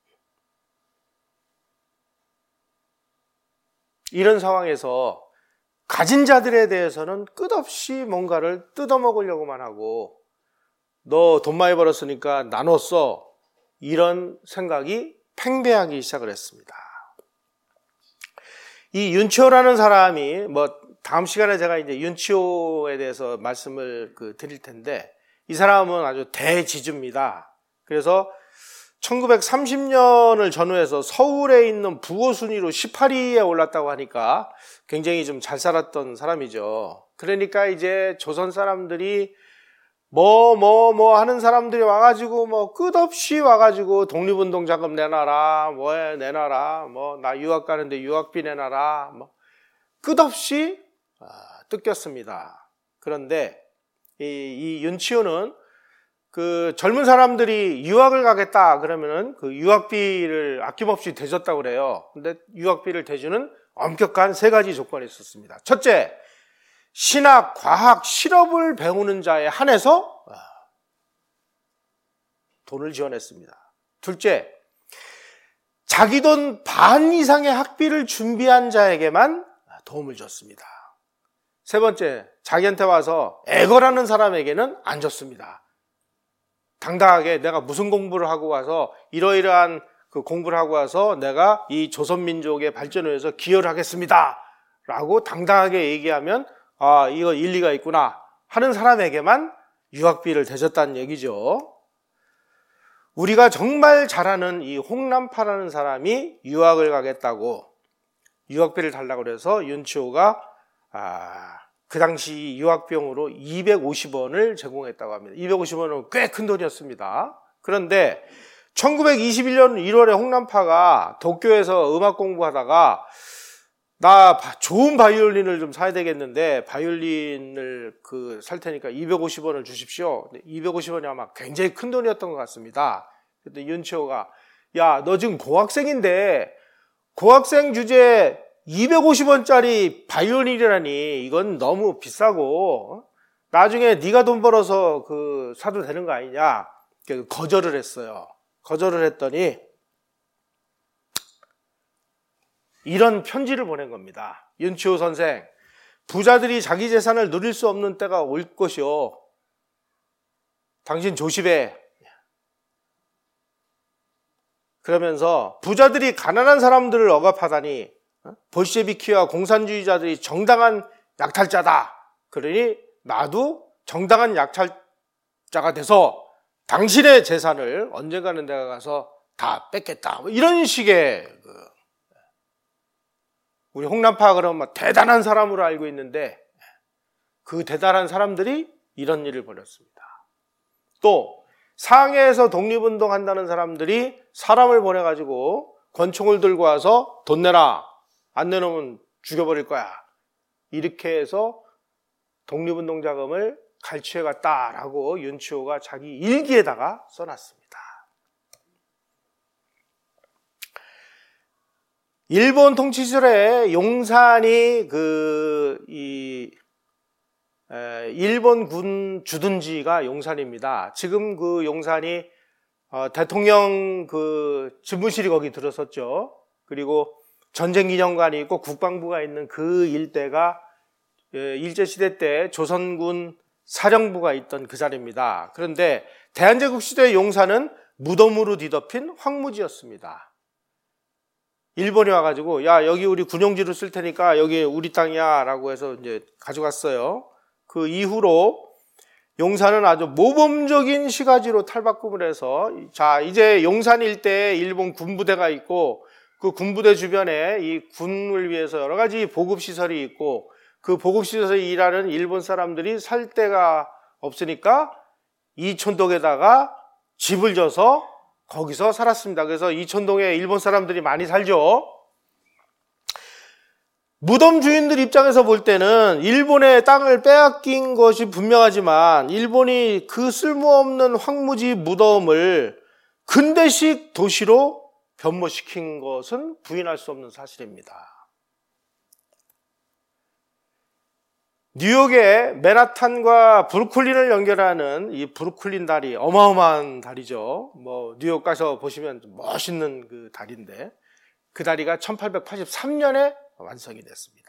이런 상황에서 가진 자들에 대해서는 끝없이 뭔가를 뜯어먹으려고만 하고, 너 돈 많이 벌었으니까 나눠 써, 이런 생각이 팽배하기 시작을 했습니다. 이 윤치호라는 사람이, 뭐 다음 시간에 제가 이제 윤치호에 대해서 말씀을 그 드릴 텐데, 이 사람은 아주 대지주입니다. 그래서 천구백삼십 년을 전후해서 서울에 있는 부호 순위로 십팔 위에 올랐다고 하니까 굉장히 좀 잘 살았던 사람이죠. 그러니까 이제 조선 사람들이 뭐 뭐 뭐 하는 사람들이 와가지고 뭐 끝없이 와가지고 독립운동 자금 내놔라, 뭐 내놔라, 뭐 나 유학 가는데 유학비 내놔라, 뭐 끝없이 뜯겼습니다. 그런데 이, 이 윤치호는 그 젊은 사람들이 유학을 가겠다 그러면은 그 유학비를 아낌없이 대줬다고 그래요. 근데 유학비를 대주는 엄격한 세 가지 조건이 있었습니다. 첫째, 신학, 과학, 실업을 배우는 자에 한해서 돈을 지원했습니다. 둘째, 자기 돈 반 이상의 학비를 준비한 자에게만 도움을 줬습니다. 세 번째, 자기한테 와서 애걸하는 사람에게는 안 줬습니다. 당당하게 내가 무슨 공부를 하고 와서 이러이러한 그 공부를 하고 와서 내가 이 조선민족의 발전을 위해서 기여를 하겠습니다 라고 당당하게 얘기하면 아, 이거 일리가 있구나 하는 사람에게만 유학비를 대줬다는 얘기죠. 우리가 정말 잘 아는 이 홍남파라는 사람이 유학을 가겠다고 유학비를 달라고 그래서 윤치호가 아, 그 당시 유학비용으로 이백오십 원을 제공했다고 합니다. 이백오십 원은 꽤 큰 돈이었습니다. 그런데 천구백이십일 년 일월에 홍남파가 도쿄에서 음악 공부하다가 나 좋은 바이올린을 좀 사야 되겠는데 바이올린을 그 살 테니까 이백오십 원을 주십시오. 이백오십 원이 아마 굉장히 큰 돈이었던 것 같습니다. 그때 윤치호가 야, 너 지금 고학생인데 고학생 주제에 이백오십 원짜리 바이올린이라니 이건 너무 비싸고 나중에 네가 돈 벌어서 그 사도 되는 거 아니냐 거절을 했어요. 거절을 했더니 이런 편지를 보낸 겁니다. 윤치호 선생, 부자들이 자기 재산을 누릴 수 없는 때가 올 것이오. 당신 조심해. 그러면서 부자들이 가난한 사람들을 억압하다니 볼셰비키와 공산주의자들이 정당한 약탈자다. 그러니 나도 정당한 약탈자가 돼서 당신의 재산을 언젠가는 내가 가서 다 뺏겠다. 뭐 이런 식의 그 우리 홍남파가 그러면 대단한 사람으로 알고 있는데 그 대단한 사람들이 이런 일을 벌였습니다. 또 상해에서 독립운동한다는 사람들이 사람을 보내가지고 권총을 들고 와서 돈 내라. 안 내놓으면 죽여버릴 거야. 이렇게 해서 독립운동 자금을 갈취해 갔다라고 윤치호가 자기 일기에다가 써놨습니다. 일본 통치 시절에 용산이 그, 이, 에, 일본군 주둔지가 용산입니다. 지금 그 용산이 어, 대통령 그 집무실이 거기 들어섰죠. 그리고 전쟁기념관이 있고 국방부가 있는 그 일대가 예, 일제시대 때 조선군 사령부가 있던 그 자리입니다. 그런데 대한제국 시대의 용산은 무덤으로 뒤덮인 황무지였습니다. 일본이 와가지고 야 여기 우리 군용지로 쓸 테니까 여기 우리 땅이야 라고 해서 이제 가져갔어요. 그 이후로 용산은 아주 모범적인 시가지로 탈바꿈을 해서 자 이제 용산 일대에 일본 군부대가 있고 그 군부대 주변에 이 군을 위해서 여러 가지 보급시설이 있고 그 보급시설에서 일하는 일본 사람들이 살 데가 없으니까 이촌동에다가 집을 져서 거기서 살았습니다. 그래서 이촌동에 일본 사람들이 많이 살죠. 무덤 주인들 입장에서 볼 때는 일본의 땅을 빼앗긴 것이 분명하지만 일본이 그 쓸모없는 황무지 무덤을 근대식 도시로 변모시킨 것은 부인할 수 없는 사실입니다. 뉴욕의 맨하탄과 브루클린을 연결하는 이 브루클린 다리, 어마어마한 다리죠. 뭐 뉴욕 가서 보시면 멋있는 그 다리인데 그 다리가 천팔백팔십삼 년에 완성이 됐습니다.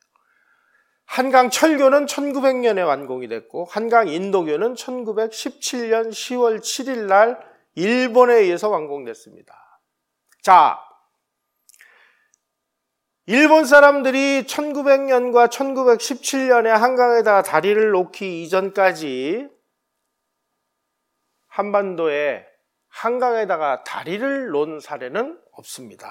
한강 철교는 천구백 년에 완공이 됐고 한강 인도교는 천구백십칠 년 시월 칠일 날 일본에 의해서 완공됐습니다. 자, 일본 사람들이 천구백 년과 천구백십칠 년에 한강에다 다리를 놓기 이전까지 한반도에 한강에다가 다리를 놓은 사례는 없습니다.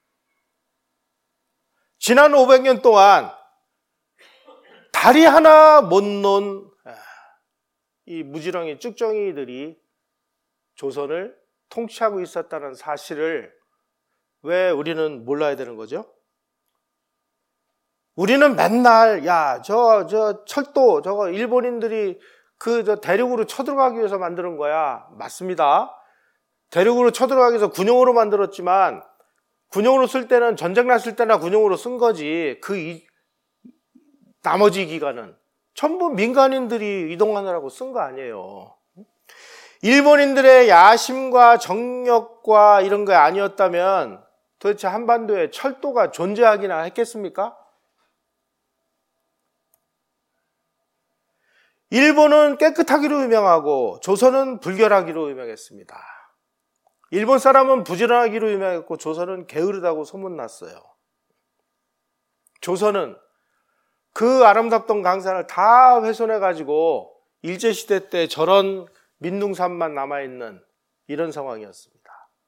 지난 오백 년 동안 다리 하나 못 놓은 이 무지렁이 쭉정이들이 조선을 통치하고 있었다는 사실을 왜 우리는 몰라야 되는 거죠? 우리는 맨날 야, 저, 저 철도 저거 일본인들이 그 저 대륙으로 쳐들어가기 위해서 만드는 거야. 맞습니다. 대륙으로 쳐들어가기 위해서 군용으로 만들었지만 군용으로 쓸 때는 전쟁 났을 때나 군용으로 쓴 거지. 그 이, 나머지 기간은 전부 민간인들이 이동하느라고 쓴 거 아니에요. 일본인들의 야심과 정력과 이런 게 아니었다면 도대체 한반도에 철도가 존재하기나 했겠습니까? 일본은 깨끗하기로 유명하고 조선은 불결하기로 유명했습니다. 일본 사람은 부지런하기로 유명했고 조선은 게으르다고 소문났어요. 조선은 그 아름답던 강산을 다 훼손해가지고 일제시대 때 저런 민둥산만 남아있는 이런 상황이었습니다.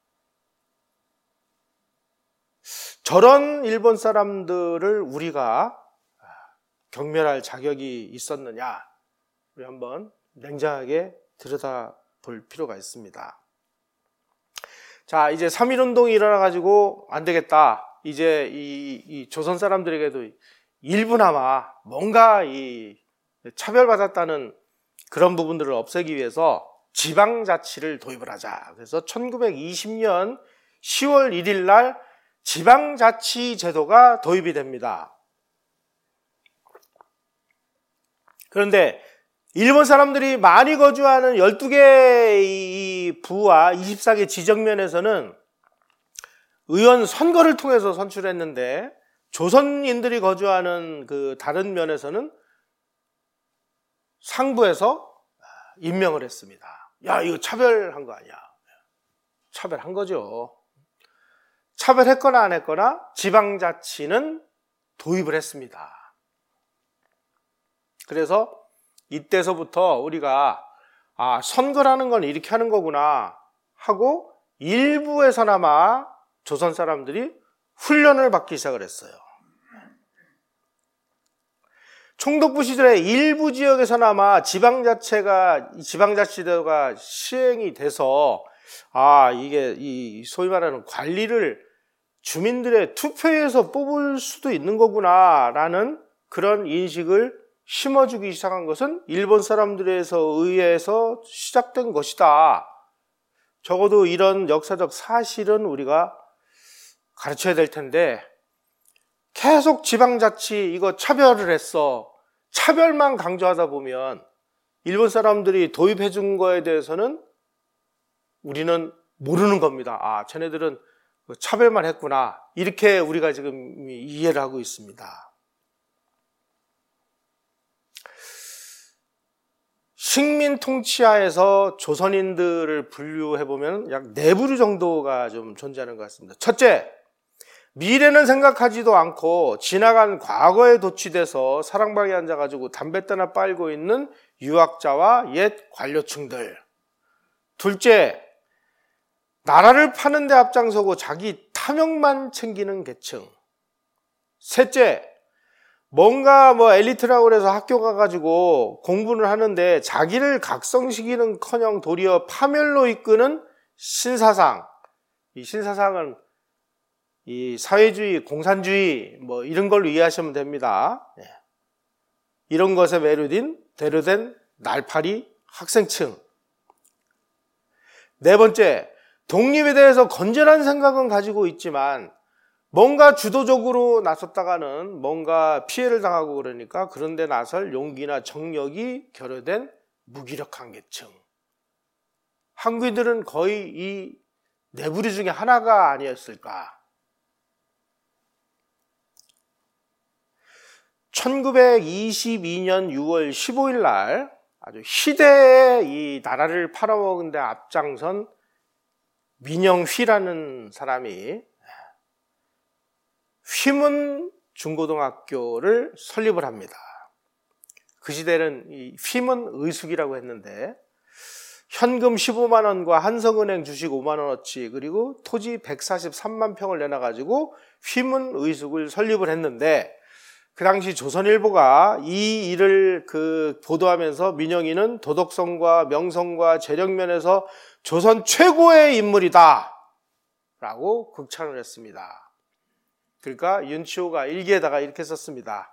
저런 일본 사람들을 우리가 경멸할 자격이 있었느냐, 우리 한번 냉정하게 들여다볼 필요가 있습니다. 자, 이제 삼일운동이 일어나가지고 안 되겠다. 이제 이, 이 조선 사람들에게도 일부나마 뭔가 이 차별받았다는 그런 부분들을 없애기 위해서 지방자치를 도입을 하자. 그래서 천구백이십 년 시월 일일 날 지방자치 제도가 도입이 됩니다. 그런데 일본 사람들이 많이 거주하는 열두 개의 부와 이십사 개 지정면에서는 의원 선거를 통해서 선출했는데 조선인들이 거주하는 그 다른 면에서는 상부에서 임명을 했습니다. 야, 이거 차별한 거 아니야? 차별한 거죠. 차별했거나 안 했거나 지방자치는 도입을 했습니다. 그래서 이때서부터 우리가 아, 선거라는 건 이렇게 하는 거구나 하고 일부에서나마 조선 사람들이 훈련을 받기 시작을 했어요. 총독부 시절에 일부 지역에서나마 지방자체가, 지방자치제도가 시행이 돼서, 아, 이게, 이, 소위 말하는 관리를 주민들의 투표에서 뽑을 수도 있는 거구나, 라는 그런 인식을 심어주기 시작한 것은 일본 사람들에서 의해서 시작된 것이다. 적어도 이런 역사적 사실은 우리가 가르쳐야 될 텐데, 계속 지방자치 이거 차별을 했어. 차별만 강조하다 보면 일본 사람들이 도입해 준 거에 대해서는 우리는 모르는 겁니다. 아, 쟤네들은 차별만 했구나. 이렇게 우리가 지금 이해를 하고 있습니다. 식민 통치하에서 조선인들을 분류해보면 약 네 부류 정도가 좀 존재하는 것 같습니다. 첫째, 미래는 생각하지도 않고 지나간 과거에 도취돼서 사랑방에 앉아가지고 담뱃대나 빨고 있는 유학자와 옛 관료층들. 둘째, 나라를 파는 데 앞장서고 자기 탐욕만 챙기는 계층. 셋째, 뭔가 뭐 엘리트라고 그래서 학교 가가지고 공부를 하는데 자기를 각성시키는커녕 도리어 파멸로 이끄는 신사상. 이 신사상은 이 사회주의, 공산주의 뭐 이런 걸로 이해하시면 됩니다. 예. 이런 것에 매료된 대료된 날파리 학생층. 네 번째, 독립에 대해서 건전한 생각은 가지고 있지만 뭔가 주도적으로 나섰다가는 뭔가 피해를 당하고 그러니까 그런데 나설 용기나 정력이 결여된 무기력한 계층. 한국인들은 거의 이 네 부류 중에 하나가 아니었을까. 천구백이십이 년 유월 십오일 날 아주 희대의 이 나라를 팔아먹은 데 앞장선 민영휘라는 사람이 휘문 중고등학교를 설립을 합니다. 그 시대는 이 휘문 의숙이라고 했는데 현금 십오만 원과 한성은행 주식 오만 원어치 그리고 토지 백사십삼만 평을 내놔가지고 휘문 의숙을 설립을 했는데 그 당시 조선일보가 이 일을 그 보도하면서 민영이는 도덕성과 명성과 재력면에서 조선 최고의 인물이다 라고 극찬을 했습니다. 그러니까 윤치호가 일기에다가 이렇게 썼습니다.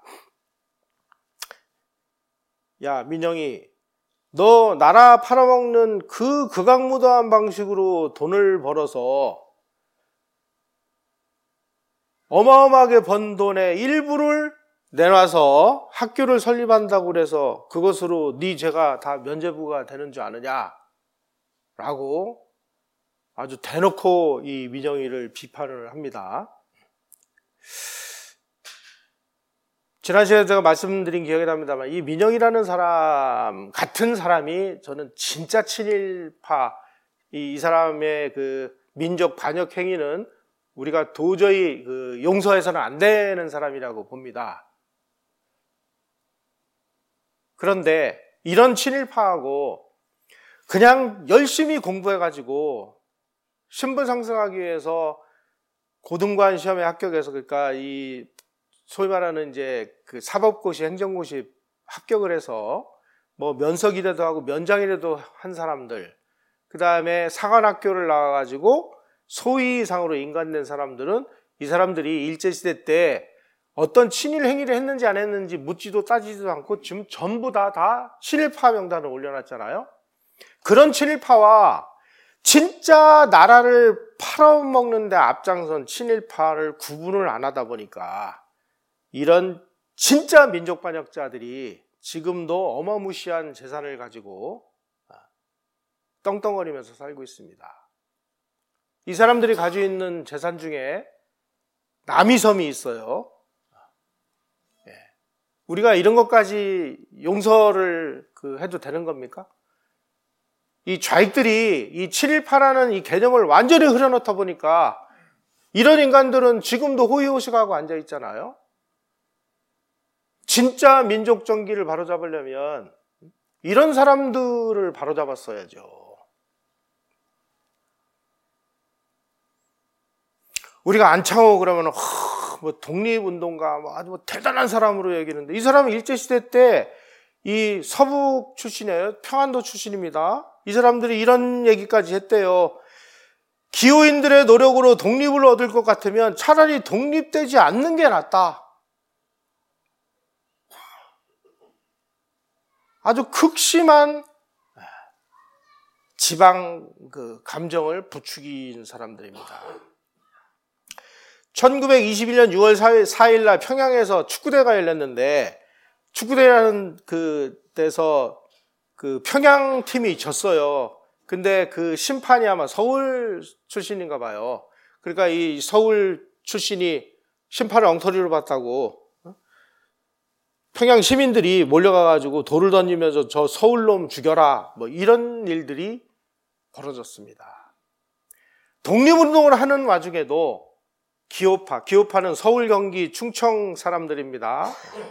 야, 민영이, 너 나라 팔아먹는 그 극악무도한 방식으로 돈을 벌어서 어마어마하게 번 돈의 일부를 내놔서 학교를 설립한다고 그래서 그것으로 네 죄가 다 면죄부가 되는 줄 아느냐 라고 아주 대놓고 이 민영이를 비판을 합니다. 지난 시간에 제가 말씀드린 기억이 납니다만 이 민영이라는 사람 같은 사람이 저는 진짜 친일파인 이, 이 사람의 그 민족 반역 행위는 우리가 도저히 그 용서해서는 안 되는 사람이라고 봅니다. 그런데 이런 친일파하고 그냥 열심히 공부해가지고 신분 상승하기 위해서 고등관 시험에 합격해서, 그러니까 이 소위 말하는 이제 그 사법고시, 행정고시 합격을 해서 뭐 면석이라도 하고 면장이라도 한 사람들, 그 다음에 사관학교를 나와가지고 소위상으로 인간된 사람들은, 이 사람들이 일제시대 때 어떤 친일 행위를 했는지 안 했는지 묻지도 따지지도 않고 지금 전부 다, 다 친일파 명단을 올려놨잖아요. 그런 친일파와 진짜 나라를 팔아먹는 데 앞장선 친일파를 구분을 안 하다 보니까 이런 진짜 민족 반역자들이 지금도 어마무시한 재산을 가지고 떵떵거리면서 살고 있습니다. 이 사람들이 가지고 있는 재산 중에 남이섬이 있어요. 우리가 이런 것까지 용서를 그 해도 되는 겁니까? 이 좌익들이 이 친일파라는 이 개념을 완전히 흐려놓다 보니까 이런 인간들은 지금도 호의호식하고 앉아 있잖아요. 진짜 민족 정기를 바로잡으려면 이런 사람들을 바로잡았어야죠. 우리가 안창호 그러면 허, 뭐 독립운동가 뭐 아주 뭐 대단한 사람으로 여기는데, 이 사람은 일제시대 때 이 서북 출신이에요. 평안도 출신입니다. 이 사람들이 이런 얘기까지 했대요. 기호인들의 노력으로 독립을 얻을 것 같으면 차라리 독립되지 않는 게 낫다. 아주 극심한 지방 그 감정을 부추긴 사람들입니다. 천구백이십일 년 유월 사일 날 평양에서 축구대회가 열렸는데, 축구대회라는 그 데서 그 평양 팀이 졌어요. 근데 그 심판이 아마 서울 출신인가 봐요. 그러니까 이 서울 출신이 심판을 엉터리로 봤다고 평양 시민들이 몰려가가지고 돌을 던지면서 저 서울놈 죽여라, 뭐 이런 일들이 벌어졌습니다. 독립운동을 하는 와중에도 기호파, 기호파는 서울, 경기, 충청 사람들입니다.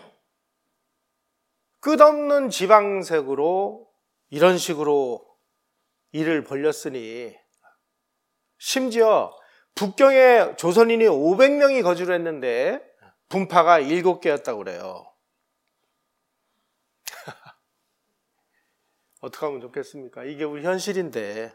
끝없는 지방색으로 이런 식으로 일을 벌렸으니, 심지어 북경에 조선인이 오백 명이 거주를 했는데 분파가 일곱 개였다고 그래요. 어떻게 하면 좋겠습니까? 이게 우리 현실인데.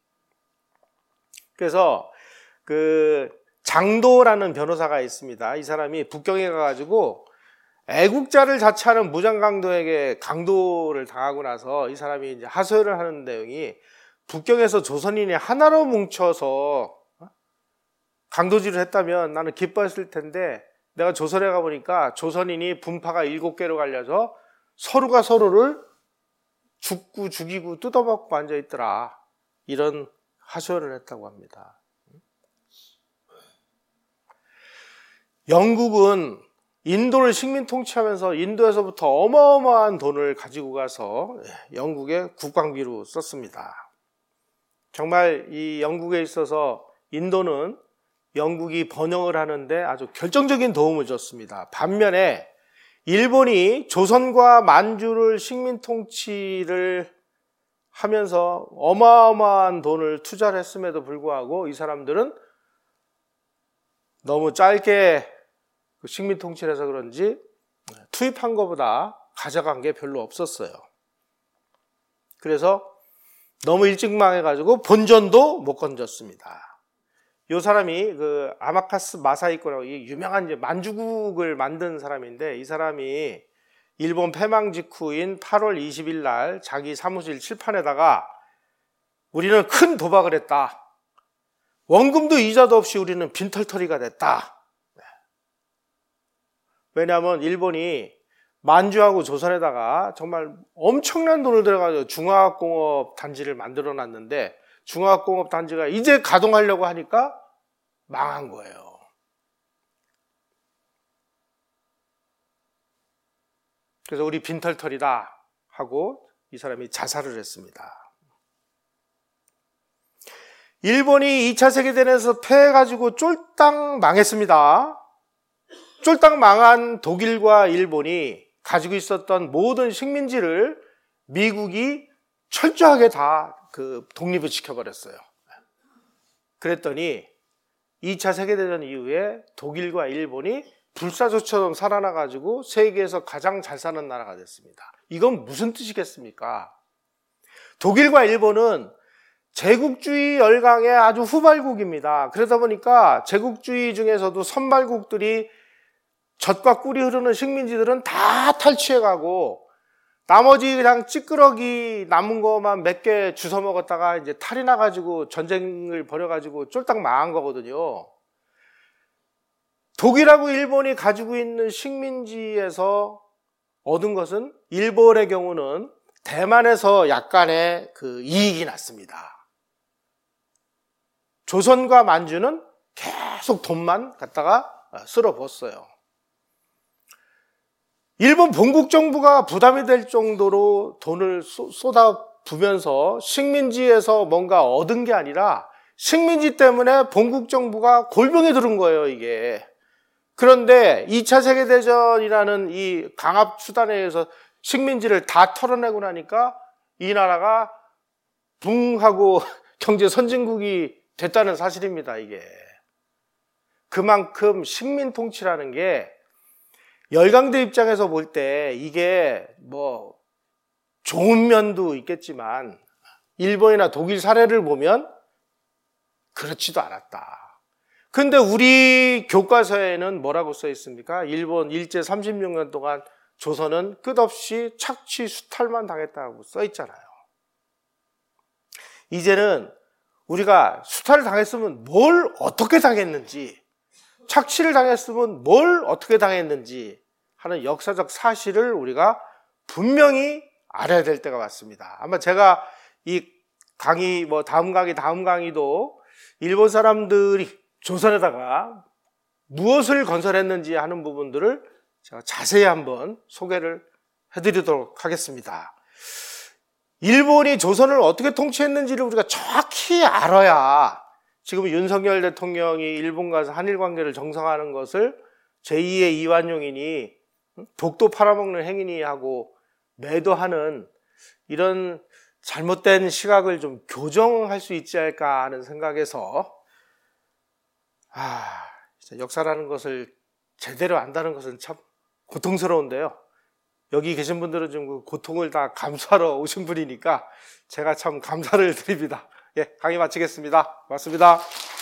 그래서 그 장도라는 변호사가 있습니다. 이 사람이 북경에 가가지고 애국자를 자처하는 무장강도에게 강도를 당하고 나서 이 사람이 이제 하소연을 하는 내용이, 북경에서 조선인이 하나로 뭉쳐서 강도질을 했다면 나는 기뻐했을 텐데, 내가 조선에 가보니까 조선인이 분파가 일곱 개로 갈려서 서로가 서로를 죽고 죽이고 뜯어먹고 앉아있더라. 이런 하소연을 했다고 합니다. 영국은 인도를 식민 통치하면서 인도에서부터 어마어마한 돈을 가지고 가서 영국의 국방비로 썼습니다. 정말 이 영국에 있어서 인도는 영국이 번영을 하는데 아주 결정적인 도움을 줬습니다. 반면에 일본이 조선과 만주를 식민 통치를 하면서 어마어마한 돈을 투자를 했음에도 불구하고 이 사람들은 너무 짧게 식민 통치를 해서 그런지 투입한 것보다 가져간 게 별로 없었어요. 그래서 너무 일찍 망해가지고 본전도 못 건졌습니다. 이 사람이 그 아마카스 마사히코라고 유명한 이제 만주국을 만든 사람인데, 이 사람이 일본 패망 직후인 팔월 이십일 날 자기 사무실 칠판에다가 우리는 큰 도박을 했다. 원금도 이자도 없이 우리는 빈털터리가 됐다. 왜냐하면 일본이 만주하고 조선에다가 정말 엄청난 돈을 들여가지고 중화학공업 단지를 만들어 놨는데, 중화학공업 단지가 이제 가동하려고 하니까 망한 거예요. 그래서 우리 빈털터리다 하고 이 사람이 자살을 했습니다. 일본이 이 차 세계대전에서 패해가지고 쫄딱 망했습니다. 쫄딱 망한 독일과 일본이 가지고 있었던 모든 식민지를 미국이 철저하게 다 그 독립을 시켜버렸어요. 그랬더니 이 차 세계대전 이후에 독일과 일본이 불사조처럼 살아나가지고 세계에서 가장 잘 사는 나라가 됐습니다. 이건 무슨 뜻이겠습니까? 독일과 일본은 제국주의 열강의 아주 후발국입니다. 그러다 보니까 제국주의 중에서도 선발국들이 젖과 꿀이 흐르는 식민지들은 다 탈취해가고 나머지 그냥 찌끄러기 남은 것만 몇 개 주워 먹었다가 이제 탈이 나가지고 전쟁을 벌여가지고 쫄딱 망한 거거든요. 독일하고 일본이 가지고 있는 식민지에서 얻은 것은 일본의 경우는 대만에서 약간의 그 이익이 났습니다. 조선과 만주는 계속 돈만 갖다가 쓸어부었어요. 일본 본국 정부가 부담이 될 정도로 돈을 쏟아부면서 식민지에서 뭔가 얻은 게 아니라 식민지 때문에 본국 정부가 골병에 들은 거예요, 이게. 그런데 이 차 세계대전이라는 이 강압 수단에 의해서 식민지를 다 털어내고 나니까 이 나라가 붕하고 경제 선진국이 됐다는 사실입니다, 이게. 그만큼 식민 통치라는 게 열강대 입장에서 볼 때 이게 뭐 좋은 면도 있겠지만 일본이나 독일 사례를 보면 그렇지도 않았다. 근데 우리 교과서에는 뭐라고 써 있습니까? 일본 일제 삼십육 년 동안 조선은 끝없이 착취 수탈만 당했다고 써 있잖아요. 이제는 우리가 수탈을 당했으면 뭘 어떻게 당했는지, 착취를 당했으면 뭘 어떻게 당했는지 하는 역사적 사실을 우리가 분명히 알아야 될 때가 왔습니다. 아마 제가 이 강의, 뭐 다음 강의, 다음 강의도 일본 사람들이 조선에다가 무엇을 건설했는지 하는 부분들을 제가 자세히 한번 소개를 해드리도록 하겠습니다. 일본이 조선을 어떻게 통치했는지를 우리가 정확히 알아야 지금 윤석열 대통령이 일본 가서 한일 관계를 정상화하는 것을 제이의 이완용이니 독도 팔아먹는 행위니 하고 매도하는 이런 잘못된 시각을 좀 교정할 수 있지 않을까 하는 생각에서 아, 역사라는 것을 제대로 안다는 것은 참 고통스러운데요. 여기 계신 분들은 좀 그 고통을 다 감수하러 오신 분이니까 제가 참 감사를 드립니다. 예, 강의 마치겠습니다. 고맙습니다.